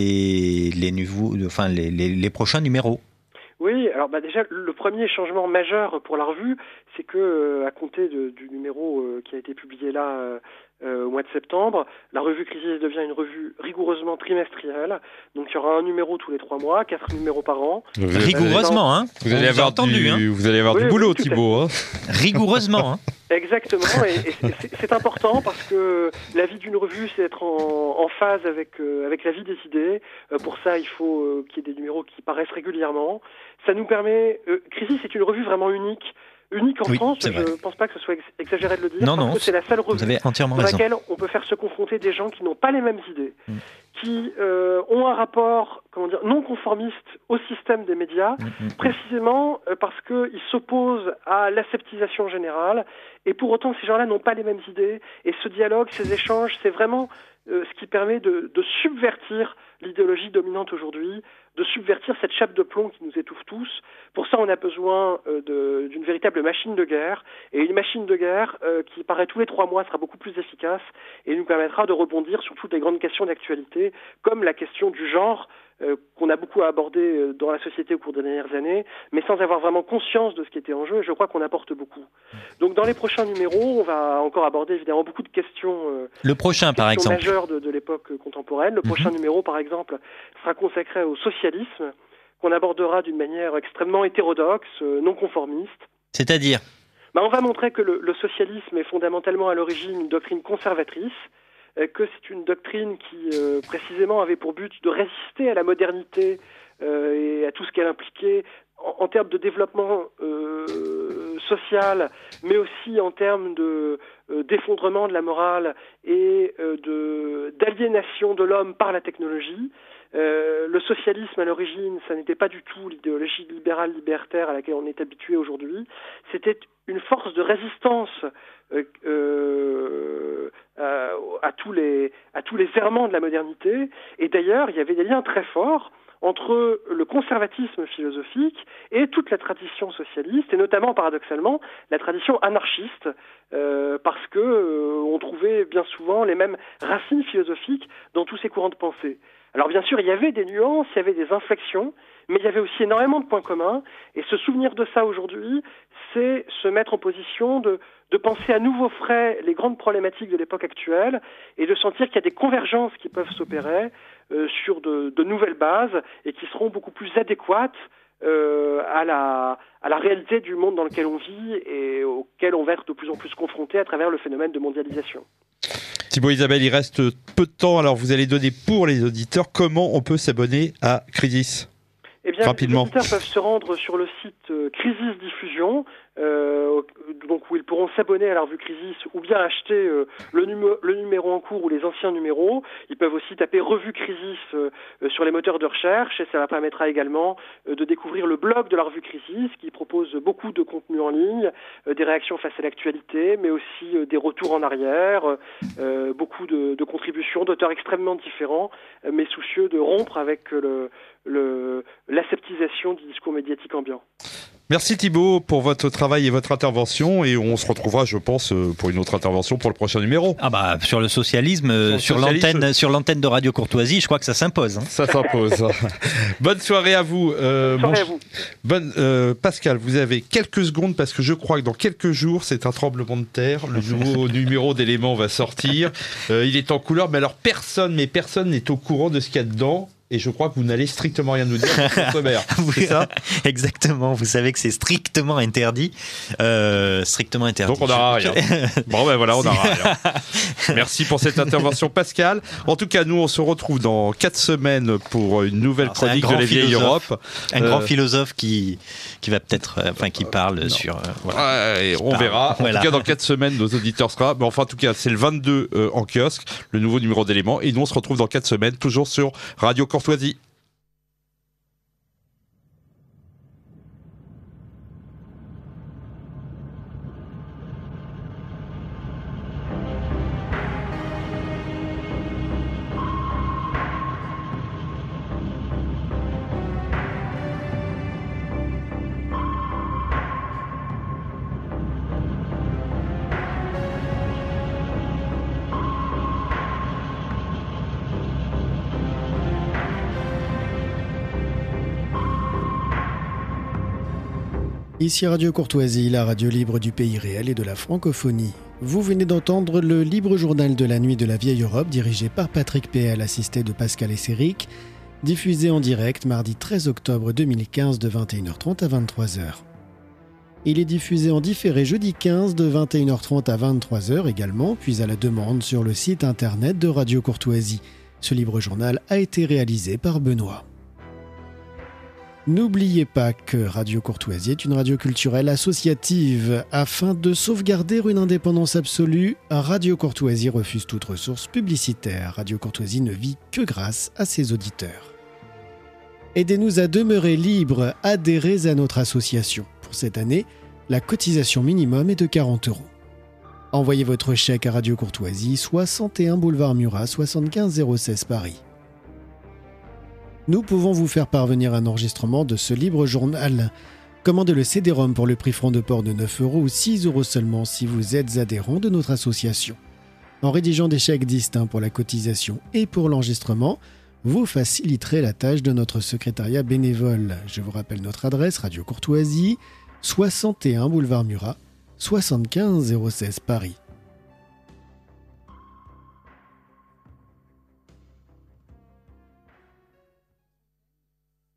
les prochains numéros? Oui, alors déjà, le premier changement majeur pour la revue, c'est que à compter du numéro qui a été publié là au mois de septembre, la revue Crisis devient une revue rigoureusement trimestrielle. Donc il y aura un numéro tous les 3 mois, 4 numéros par an. Rigoureusement, hein. Vous allez avoir du boulot, Thibaut. Hein. Rigoureusement, hein. Exactement, et c'est important parce que la vie d'une revue, c'est être en phase avec la vie des idées. Pour ça, il faut qu'il y ait des numéros qui paraissent régulièrement. Ça nous permet... Crisis est une revue vraiment unique en France. Je ne pense pas que ce soit exagéré de le dire. Non, que c'est la seule revue dans laquelle on peut faire se confronter des gens qui n'ont pas les mêmes idées, qui ont un rapport, non conformiste au système des médias, précisément parce qu'ils s'opposent à l'aseptisation générale. Et pour autant, ces gens-là n'ont pas les mêmes idées. Et ce dialogue, ces échanges, c'est vraiment ce qui permet de subvertir l'idéologie dominante aujourd'hui, de subvertir cette chape de plomb qui nous étouffe tous. Pour ça, on a besoin d'une véritable machine de guerre. Et une machine de guerre qui paraît tous les 3 mois sera beaucoup plus efficace et nous permettra de rebondir sur toutes les grandes questions d'actualité, comme la question du genre, qu'on a beaucoup abordé dans la société au cours des dernières années, mais sans avoir vraiment conscience de ce qui était en jeu, et je crois qu'on apporte beaucoup. Donc dans les prochains numéros, on va encore aborder évidemment beaucoup de questions, le prochain, par exemple, majeures de l'époque contemporaine. Le prochain numéro, par exemple, sera consacré au socialisme, qu'on abordera d'une manière extrêmement hétérodoxe, non conformiste. C'est-à-dire on va montrer que le socialisme est fondamentalement à l'origine une doctrine conservatrice, que c'est une doctrine qui, précisément, avait pour but de résister à la modernité et à tout ce qu'elle impliquait en termes de développement social, mais aussi en termes d'effondrement de la morale et d'aliénation de l'homme par la technologie. Le socialisme, à l'origine, ça n'était pas du tout l'idéologie libérale libertaire à laquelle on est habitué aujourd'hui. C'était une force de résistance à tous les errements de la modernité. Et d'ailleurs, il y avait des liens très forts entre le conservatisme philosophique et toute la tradition socialiste, et notamment, paradoxalement, la tradition anarchiste, parce que on trouvait bien souvent les mêmes racines philosophiques dans tous ces courants de pensée. Alors bien sûr, il y avait des nuances, il y avait des inflexions, mais il y avait aussi énormément de points communs, et se souvenir de ça aujourd'hui, c'est se mettre en position de penser à nouveau frais les grandes problématiques de l'époque actuelle, et de sentir qu'il y a des convergences qui peuvent s'opérer sur de nouvelles bases, et qui seront beaucoup plus adéquates à la réalité du monde dans lequel on vit, et auquel on va être de plus en plus confronté à travers le phénomène de mondialisation. Thibaut, Isabelle, il reste peu de temps, alors vous allez donner pour les auditeurs comment on peut s'abonner à Crisis. Eh bien, rapidement. Les auditeurs peuvent se rendre sur le site Crisis Diffusion, donc où ils pourront s'abonner à la revue Crisis ou bien acheter le numéro en cours ou les anciens numéros. Ils peuvent aussi taper Revue Crisis sur les moteurs de recherche, et ça leur permettra également de découvrir le blog de la revue Crisis qui propose beaucoup de contenu en ligne, des réactions face à l'actualité, mais aussi des retours en arrière, beaucoup de contributions d'auteurs extrêmement différents, mais soucieux de rompre avec l'aseptisation du discours médiatique ambiant. Merci Thibaut pour votre travail et votre intervention, et on se retrouvera, je pense, pour une autre intervention pour le prochain numéro. Sur le socialisme, sur l'antenne de Radio Courtoisie, je crois que ça s'impose. Hein. Ça s'impose. Bonne soirée à vous. Pascal, vous avez quelques secondes parce que je crois que dans quelques jours, c'est un tremblement de terre. Le nouveau numéro d'Éléments va sortir. Il est en couleur, mais alors personne n'est au courant de ce qu'il y a dedans. Et je crois que vous n'allez strictement rien nous dire sur Sommer. C'est ça ? Exactement. Vous savez que c'est strictement interdit. Donc on n'aura rien. Bon ben voilà, on n'aura rien. Merci pour cette intervention, Pascal. En tout cas, nous on se retrouve dans 4 semaines pour une nouvelle chronique de la vieille Europe. Un grand philosophe qui va peut-être, qui parle sur. On verra. En tout cas, dans 4 semaines, nos auditeurs seront. Mais enfin, en tout cas, c'est le 22 en kiosque, le nouveau numéro d'Éléments. Et nous on se retrouve dans 4 semaines, toujours sur Radio Courtoisie. Ici Radio Courtoisie, la radio libre du pays réel et de la francophonie. Vous venez d'entendre le libre journal de la nuit de la vieille Europe dirigé par Patrick Péel, assisté de Pascal Esséric, diffusé en direct mardi 13 octobre 2015 de 21h30 à 23h. Il est diffusé en différé jeudi 15 de 21h30 à 23h également, puis à la demande sur le site internet de Radio Courtoisie. Ce libre journal a été réalisé par Benoît. N'oubliez pas que Radio Courtoisie est une radio culturelle associative. Afin de sauvegarder une indépendance absolue, Radio Courtoisie refuse toute ressource publicitaire. Radio Courtoisie ne vit que grâce à ses auditeurs. Aidez-nous à demeurer libres, adhérez à notre association. Pour cette année, la cotisation minimum est de 40 €. Envoyez votre chèque à Radio Courtoisie, 61 boulevard Murat, 75 016 Paris. Nous pouvons vous faire parvenir un enregistrement de ce libre journal. Commandez le CD-ROM pour le prix franc de port de 9 € ou 6 € seulement si vous êtes adhérent de notre association. En rédigeant des chèques distincts pour la cotisation et pour l'enregistrement, vous faciliterez la tâche de notre secrétariat bénévole. Je vous rappelle notre adresse, Radio Courtoisie, 61 boulevard Murat, 75 016 Paris.